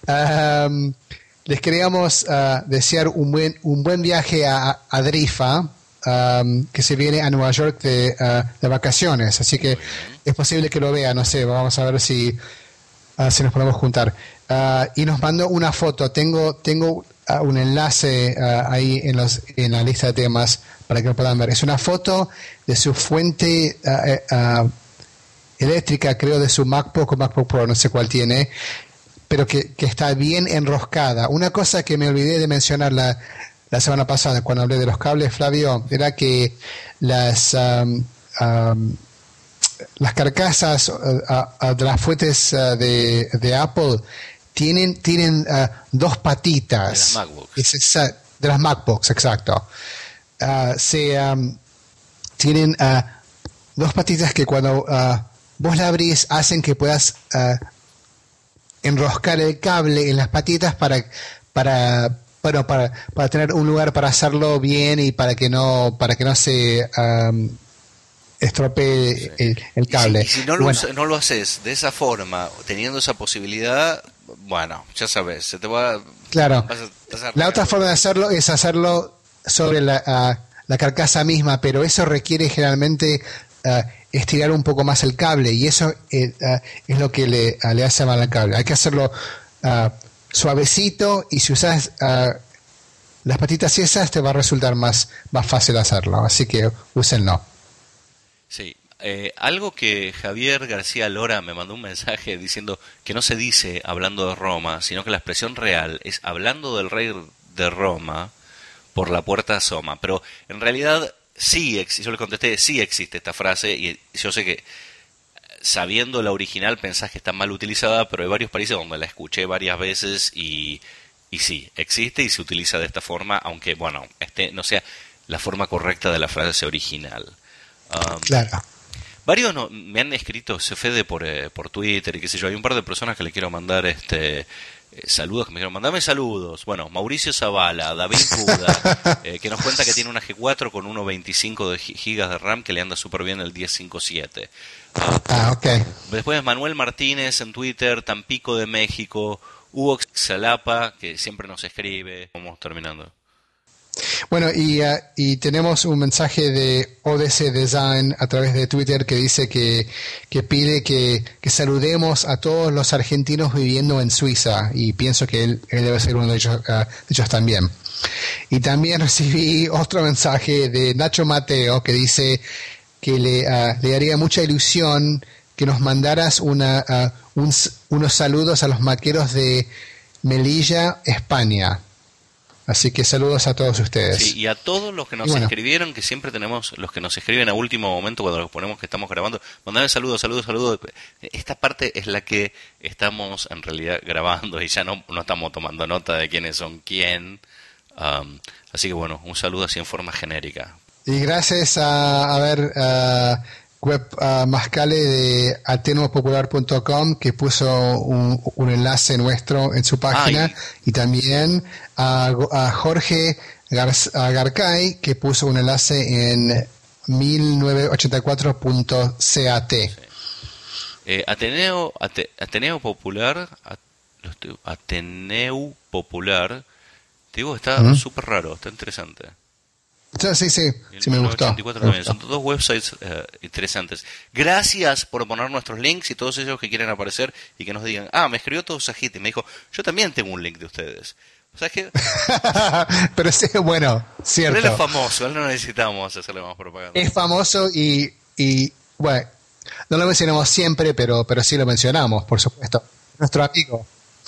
les queríamos desear un buen viaje a Drifa, que se viene a Nueva York de vacaciones, así que es posible que lo vea, no sé, vamos a ver si nos podemos juntar. Y nos mandó una foto, tengo un enlace ahí en la lista de temas para que lo puedan ver. Es una foto de su fuente eléctrica, creo, de su MacBook o MacBook Pro, no sé cuál tiene, pero que está bien enroscada. Una cosa que me olvidé de mencionar la semana pasada cuando hablé de los cables, Flavio, era que las carcasas de las fuentes de Apple tienen dos patitas. De las MacBooks. De las MacBooks, exacto. Tienen dos patitas que cuando vos la abrís hacen que puedas enroscar el cable en las patitas para tener un lugar para hacerlo bien y para que no se estropee el cable. Y si no lo haces de esa forma, teniendo esa posibilidad, bueno, ya sabes, se te va... Claro. La otra forma de hacerlo es hacerlo sobre la carcasa misma, pero eso requiere generalmente estirar un poco más el cable, y eso es lo que le hace mal al cable. Hay que hacerlo suavecito, y si usas las patitas esas te va a resultar más fácil hacerlo, así que úsenlo. Sí. Algo que Javier García Lora me mandó un mensaje diciendo que no se dice hablando de Roma, sino que la expresión real es hablando del rey de Roma, por la puerta asoma. Pero en realidad sí, yo le contesté, sí existe esta frase, y yo sé que sabiendo la original pensás que está mal utilizada, pero hay varios países donde la escuché varias veces y sí, existe y se utiliza de esta forma, aunque bueno, no sea la forma correcta de la frase original. Claro. Varios me han escrito, Fede, por Twitter y qué sé yo. Hay un par de personas que le quiero mandar saludos, que me dijeron, mandame saludos. Bueno, Mauricio Zavala, David Buda, que nos cuenta que tiene una G4 con 1.25 de gigas de RAM, que le anda súper bien el 1057. Ok. Después Manuel Martínez en Twitter, Tampico de México, Hugo Xalapa, que siempre nos escribe. Vamos terminando. Bueno, y tenemos un mensaje de ODC Design a través de Twitter que dice que pide que saludemos a todos los argentinos viviendo en Suiza, y pienso que él debe ser uno de ellos también. Y también recibí otro mensaje de Nacho Mateo que dice que le haría mucha ilusión que nos mandaras unos saludos a los maqueros de Melilla, España. Así que saludos a todos ustedes. Sí, y a todos los que nos escribieron, que siempre tenemos los que nos escriben a último momento cuando los ponemos que estamos grabando. Mandame saludos. Esta parte es la que estamos en realidad grabando y ya no estamos tomando nota de quiénes son quién. Así que bueno, un saludo así en forma genérica. Y gracias a Web Mascale de atenuopopular.com, que puso un enlace nuestro en su página, y también a Jorge Garcay, que puso un enlace en 1984.cat. Sí. Ateneo Popular, te digo, está súper raro, está interesante. Sí, me gustó. Son dos websites interesantes. Gracias por poner nuestros links, y todos ellos que quieren aparecer y que nos digan, me escribió todo Sajit y me dijo, yo también tengo un link de ustedes. ¿Sabes qué? Pero sí, bueno, cierto. Pero él es famoso, él no necesitamos hacerle más propaganda. Es famoso y bueno, no lo mencionamos siempre, pero sí lo mencionamos, por supuesto. Nuestro amigo.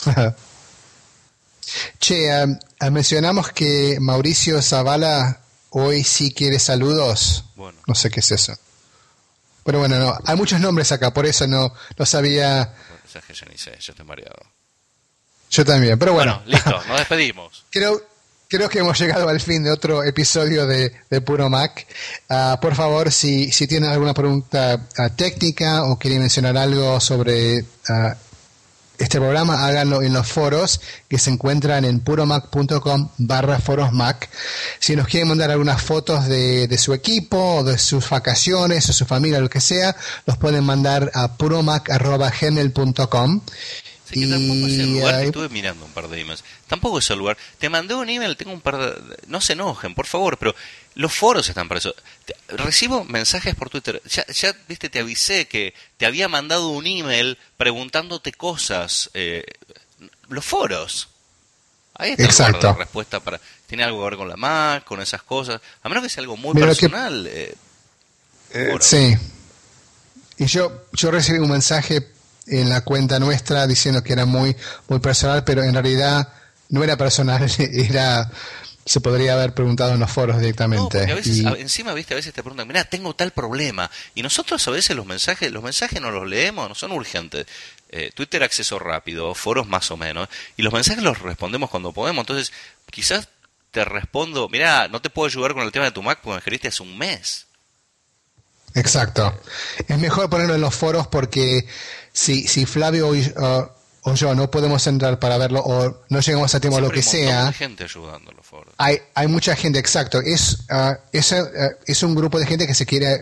Mencionamos que Mauricio Zavala hoy sí quiere saludos. Bueno. No sé qué es eso. Pero bueno, no, hay muchos nombres acá, por eso no sabía. Bueno, sabes que yo ni sé, yo estoy mareado. Yo también, pero bueno. Listo, nos despedimos. Creo que hemos llegado al fin de otro episodio de Puro Mac. Por favor, si tienen alguna pregunta técnica o quieren mencionar algo sobre este programa, háganlo en los foros que se encuentran en puromac.com/forosmac. Si nos quieren mandar algunas fotos de su equipo, o de sus vacaciones, o su familia, lo que sea, los pueden mandar a puromac@gmail.com. Sí, que tampoco es el lugar, que estuve mirando un par de emails. Tampoco es el lugar. Te mandé un email, tengo un par de... No se enojen, por favor, pero los foros están para eso. Recibo mensajes por Twitter. Ya viste, te avisé que te había mandado un email preguntándote cosas. Los foros. Ahí está. Exacto. La respuesta para... Tiene algo que ver con la Mac, con esas cosas. A menos que sea algo muy personal. Sí. Y yo recibí un mensaje en la cuenta nuestra diciendo que era muy muy personal, pero en realidad no era personal, se podría haber preguntado en los foros directamente. No, porque a veces, encima, viste, a veces te preguntan, mirá, tengo tal problema, y nosotros a veces los mensajes no los leemos, no son urgentes. Twitter acceso rápido, foros más o menos, y los mensajes los respondemos cuando podemos. Entonces quizás te respondo, mirá, no te puedo ayudar con el tema de tu Mac porque me escribiste hace un mes. Exacto. Es mejor ponerlo en los foros, porque si Flavio o yo no podemos entrar para verlo, o no llegamos a tiempo a lo que sea, hay gente ayudando en los foros. Hay mucha gente, exacto. Es un grupo de gente que se quiere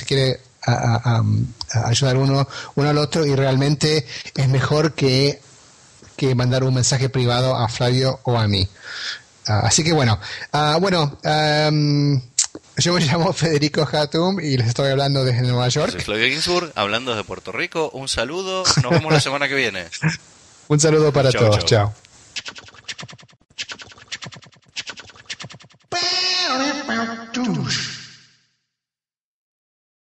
ayudar uno al otro, y realmente es mejor que mandar un mensaje privado a Flavio o a mí. Así que bueno, Yo me llamo Federico Hatum y les estoy hablando desde Nueva York. Soy Flavio Ginsburg, hablando desde Puerto Rico. Un saludo, nos vemos la semana que viene. Un saludo para todos, chao.